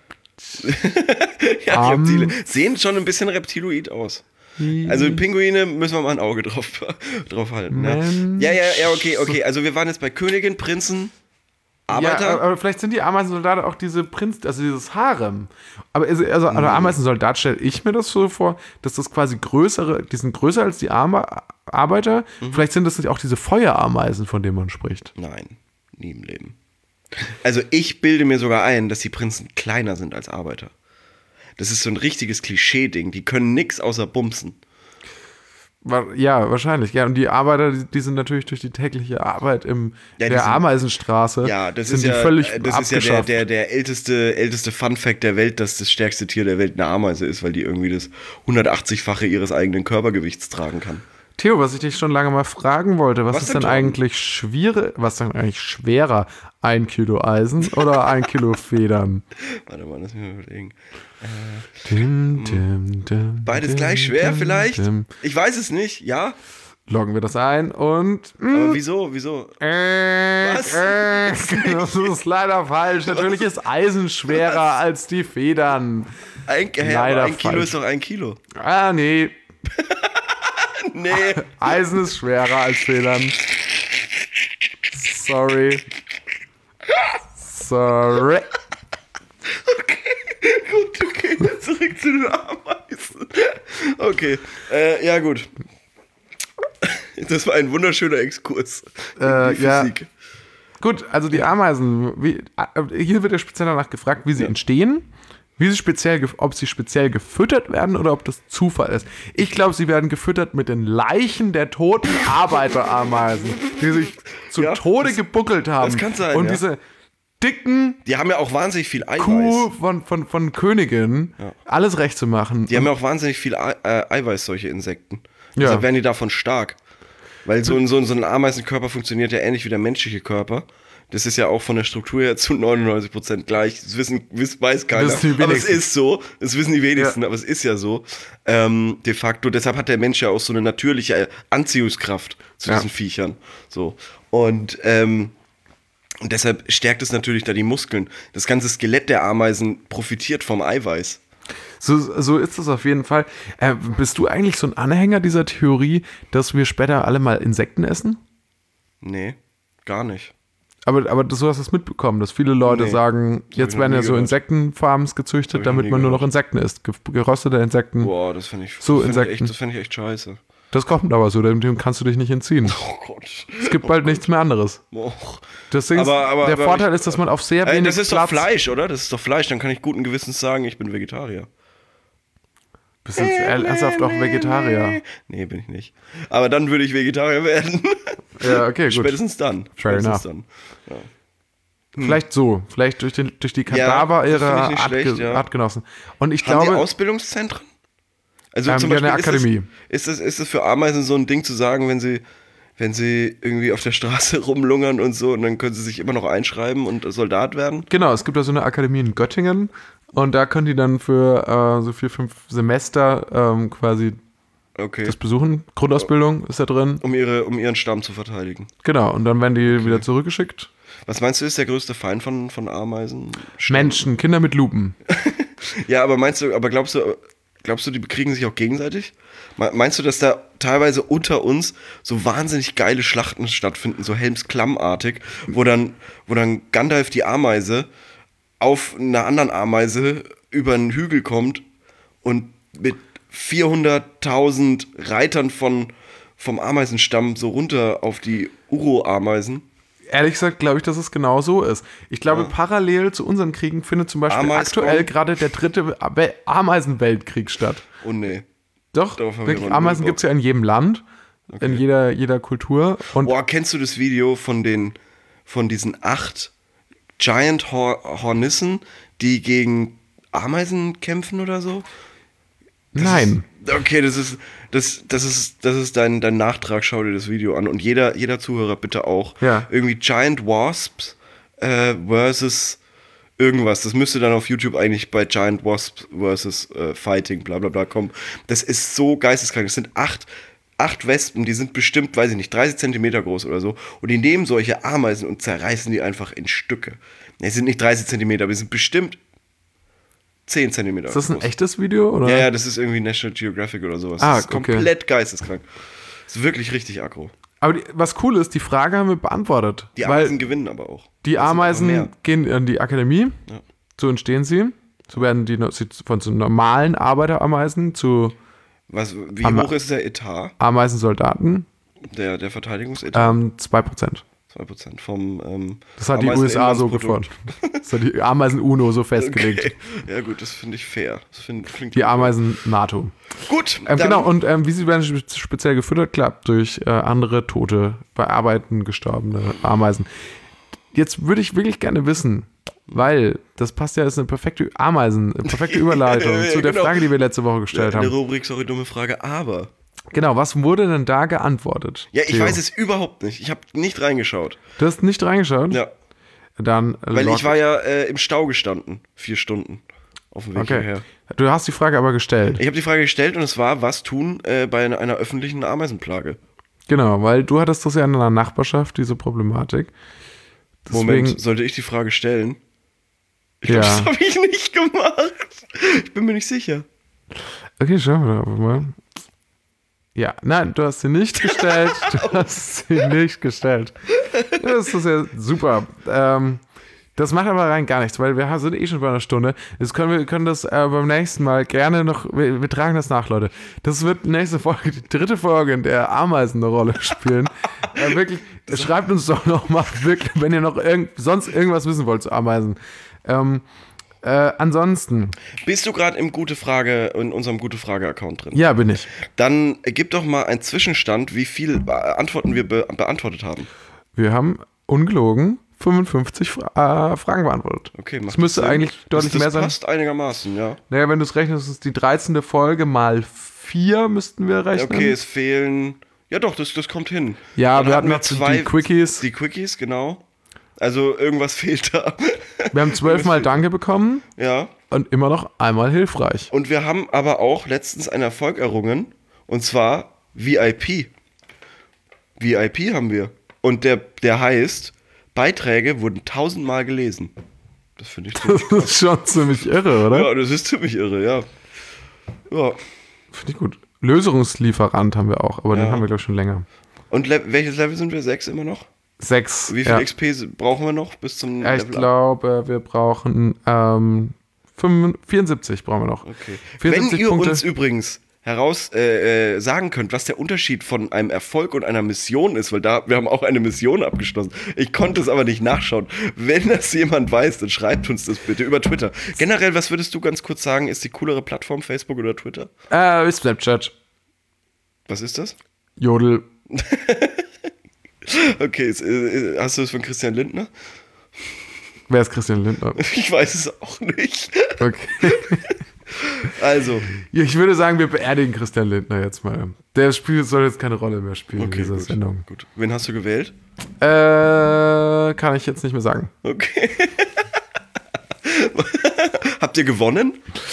Ja, Reptile. Sehen schon ein bisschen reptiloid aus. Also Pinguine müssen wir mal ein Auge drauf halten. Ja, okay. Also wir waren jetzt bei Königin, Prinzen, Arbeiter. Ja, aber vielleicht sind die Ameisensoldaten auch diese also dieses Harem. Aber also Ameisensoldat stelle ich mir das so vor, dass das quasi die sind größer als die Arbeiter. Vielleicht sind das nicht auch diese Feuerameisen, von denen man spricht. Nein, nie im Leben. Also ich bilde mir sogar ein, dass die Prinzen kleiner sind als Arbeiter. Das ist so ein richtiges Klischee-Ding. Die können nix außer bumsen. Ja, wahrscheinlich. Ja, und die Arbeiter, die sind natürlich durch die tägliche Arbeit der Ameisenstraße. Ja, das ist ja der älteste Fun-Fact der Welt, dass das stärkste Tier der Welt eine Ameise ist, weil die irgendwie das 180-fache ihres eigenen Körpergewichts tragen kann. Theo, was ich dich schon lange mal fragen wollte, was ist denn eigentlich schwerer? 1 Kilo Eisen oder 1 Kilo Federn? Warte mal, lass mich mal überlegen. Beides gleich schwer vielleicht? Ich weiß es nicht, ja? Loggen wir das ein und... Aber wieso? Was? Das ist leider falsch. Natürlich ist Eisen schwerer als die Federn. Leider ein Kilo ist doch 1 Kilo. Ah, nee. Nee. Eisen ist schwerer als Federn. Sorry. Okay. Zurück zu den Ameisen. Okay, ja gut. Das war ein wunderschöner Exkurs in die Physik. Ja. Gut, also die Ameisen, hier wird ja speziell danach gefragt, wie sie entstehen, ob sie speziell gefüttert werden oder ob das Zufall ist. Ich glaube, sie werden gefüttert mit den Leichen der toten Arbeiterameisen, die sich zu Tode gebuckelt haben. Das kann sein, und diese dicken... Die haben ja auch wahnsinnig viel Eiweiß. Kuh von Königin, alles recht zu machen. Die haben ja auch wahnsinnig viel Eiweiß, solche Insekten. Deshalb werden die davon stark. Weil so ein Ameisenkörper funktioniert ja ähnlich wie der menschliche Körper. Das ist ja auch von der Struktur her zu 99% gleich. Das weiß keiner. Aber es ist so. Das wissen die wenigsten, aber es ist ja so. De facto. Deshalb hat der Mensch ja auch so eine natürliche Anziehungskraft zu diesen Viechern. So. Und deshalb stärkt es natürlich da die Muskeln. Das ganze Skelett der Ameisen profitiert vom Eiweiß. So ist es auf jeden Fall. Bist du eigentlich so ein Anhänger dieser Theorie, dass wir später alle mal Insekten essen? Nee, gar nicht. Aber du hast es mitbekommen, dass viele Leute sagen, jetzt werden ja so Insektenfarms gezüchtet, damit man nur noch Insekten isst. Geröstete Insekten. Boah, das fände ich echt scheiße. Das kommt aber so, dem kannst du dich nicht entziehen. Oh Gott. Es gibt bald nichts mehr anderes. Deswegen der Vorteil ist, dass man auf sehr wenig Das ist doch Fleisch, oder? Das ist doch Fleisch, dann kann ich guten Gewissens sagen, ich bin Vegetarier. Bist du jetzt ernsthaft auch Vegetarier? Nee, bin ich nicht. Aber dann würde ich Vegetarier werden. Ja, okay, gut. Spätestens dann. Fair enough. Ja. Vielleicht so. Vielleicht durch die Kadaver das ihrer finde ich nicht schlecht, ja. Artgenossen. Und ich Haben die glaube, Ausbildungszentren? Also zum ja, eine Beispiel Akademie. Ist es für Ameisen so ein Ding zu sagen, wenn sie irgendwie auf der Straße rumlungern und so, und dann können sie sich immer noch einschreiben und Soldat werden? Genau, es gibt da so eine Akademie in Göttingen und da können die dann für so 4-5 Semester quasi Okay. das besuchen. Grundausbildung ist da drin. Um ihren Stamm zu verteidigen. Genau, und dann werden die wieder zurückgeschickt. Was meinst du, ist der größte Feind von Ameisen? Menschen, Kinder mit Lupen. Ja, aber glaubst du, die bekriegen sich auch gegenseitig? Meinst du, dass da teilweise unter uns so wahnsinnig geile Schlachten stattfinden, so Helms-Klamm-artig, wo dann Gandalf die Ameise auf einer anderen Ameise über einen Hügel kommt und mit 400.000 Reitern vom Ameisenstamm so runter auf die Uro-Ameisen? Ehrlich gesagt glaube ich, dass es genau so ist. Ich glaube, parallel zu unseren Kriegen findet zum Beispiel aktuell gerade der 3. Ameisenweltkrieg statt. Oh nee. Doch, Darauf haben wirklich, wir aber Ameisen null gibt es ja in jedem Land, in jeder Kultur. Und Boah, kennst du das Video von diesen 8 Giant Hornissen, die gegen Ameisen kämpfen oder so? nein. Okay, das ist dein Nachtrag. Schau dir das Video an. Und jeder Zuhörer bitte auch. Ja. Irgendwie Giant Wasps versus irgendwas. Das müsste dann auf YouTube eigentlich bei Giant Wasps versus Fighting, bla bla bla kommen. Das ist so geisteskrank. Das sind 8 Wespen, die sind bestimmt, weiß ich nicht, 30 Zentimeter groß oder so. Und die nehmen solche Ameisen und zerreißen die einfach in Stücke. Die sind nicht 30 Zentimeter, aber die sind bestimmt 10 Zentimeter Ist das ein groß. echtes Video? Oder? Ja, das ist irgendwie National Geographic oder sowas. Ah, das ist okay. komplett geisteskrank. Das ist wirklich richtig aggro. Aber was cool ist, die Frage haben wir beantwortet. Die weil Ameisen gewinnen aber auch. die Das sind Ameisen einfach mehr. gehen in die Akademie, Ja. so entstehen sie. So werden die von so normalen Arbeiterameisen zu Wie hoch ist der Etat, Ameisensoldaten. der Verteidigungsetat? 2%. 2% vom Das hat die USA so Ameiseninlandsprodukt. gefunden. Das hat die Ameisen-UNO so festgelegt. Okay. Ja gut, das finde ich fair. Klingt Die Ameisen-NATO. gut. Dann, Genau, und wie sie werden speziell gefüttert? Klar, durch andere tote, bei Arbeiten gestorbene Ameisen. Jetzt würde ich wirklich gerne wissen, weil das passt ja, ist eine perfekte Überleitung Ja, zu der genau. Frage, die wir letzte Woche gestellt in der haben. Rubrik, sorry, dumme Frage, aber. Genau, was wurde denn da geantwortet? Ja, ich Theo? weiß es überhaupt nicht. Ich habe nicht reingeschaut. Du hast nicht reingeschaut? Ja, Dann weil ich war ja im Stau gestanden. 4 Stunden auf dem Weg Okay. hierher. Du hast die Frage aber gestellt. Ich habe die Frage gestellt und es war, was tun bei einer öffentlichen Ameisenplage? Genau, weil du hattest das ja in deiner Nachbarschaft, diese Problematik. Moment, sollte ich die Frage stellen? Ich glaube, Ja. das habe ich nicht gemacht. Ich bin mir nicht sicher. Okay, schauen wir doch mal. Ja, nein, du hast sie nicht gestellt. Du hast sie nicht gestellt. Das ist ja super. Das macht aber rein gar nichts, weil wir sind eh schon bei einer Stunde. Jetzt wir können das beim nächsten Mal gerne noch, wir tragen das nach, Leute. Das wird nächste Folge, die 3. Folge, in der Ameisen eine Rolle spielen. Wirklich, schreibt uns doch noch mal, wirklich, wenn ihr noch sonst irgendwas wissen wollt zu Ameisen. Ansonsten. Bist du gerade in unserem Gute-Frage-Account drin? Ja, bin ich. Dann gib doch mal einen Zwischenstand, wie viele Antworten wir beantwortet haben. Wir haben ungelogen 55 Fragen beantwortet. Okay, Das müsste Sinn? eigentlich deutlich mehr sein. Das passt einigermaßen, ja. Naja, wenn du es rechnest, ist es die 13. Folge mal 4 müssten wir rechnen. Okay, es fehlen. Ja doch, das kommt hin. Ja, Dann wir hatten noch zwei die Quickies. Die Quickies, genau. Also irgendwas fehlt da. Wir haben 12 Mal Danke bekommen Ja. und immer noch einmal hilfreich. Und wir haben aber auch letztens einen Erfolg errungen. Und zwar VIP. VIP haben wir. Und der heißt, Beiträge wurden 1000-mal gelesen. Das finde ich ziemlich Das ist schon ziemlich irre, oder? Ja, das ist ziemlich irre, ja. Ja. Finde ich gut. Lösungslieferant haben wir auch, aber den Ja. haben wir, glaube ich, schon länger. Und welches Level sind wir? 6 immer noch? 6. Wie viel ja. XP brauchen wir noch bis zum Ja, ich Level up? glaube, wir brauchen 74 brauchen wir noch. Okay. 74 Wenn ihr Punkte. uns übrigens sagen könnt, was der Unterschied von einem Erfolg und einer Mission ist, weil wir haben auch eine Mission abgeschlossen. Ich konnte es aber nicht nachschauen. Wenn das jemand weiß, dann schreibt uns das bitte über Twitter. Generell, was würdest du ganz kurz sagen, ist die coolere Plattform, Facebook oder Twitter? Snapchat. Was ist das? Jodel. Okay, hast du das von Christian Lindner? Wer ist Christian Lindner? Ich weiß es auch nicht. Okay. Also. Ja, ich würde sagen, wir beerdigen Christian Lindner jetzt mal. Der Spiel soll jetzt keine Rolle mehr spielen in dieser Sendung. Gut. Wen hast du gewählt? Kann ich jetzt nicht mehr sagen. Okay. Habt ihr gewonnen?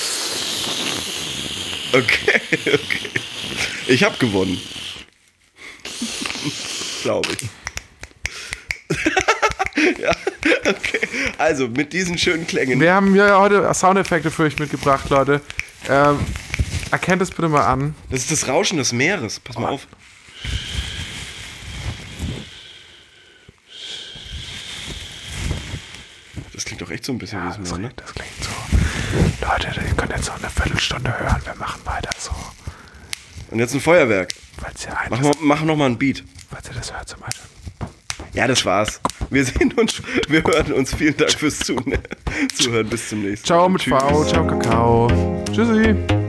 Okay. Ich habe gewonnen. Glaube ich. Ja, okay. Also, mit diesen schönen Klängen. Wir haben ja heute Soundeffekte für euch mitgebracht, Leute. Erkennt es bitte mal an. Das ist das Rauschen des Meeres. Pass mal auf. Das klingt doch echt so ein bisschen wie das Meer, ne? Das klingt so. Leute, ihr könnt jetzt noch eine Viertelstunde hören. Wir machen weiter so. Und jetzt ein Feuerwerk. Mach noch mal ein Beat. Falls ihr das hört zum Beispiel. Ja, das war's. Wir sehen uns, wir hören uns. Vielen Dank fürs Zuhören. Bis zum nächsten Mal. Ciao mit V, ciao Kakao. Tschüssi.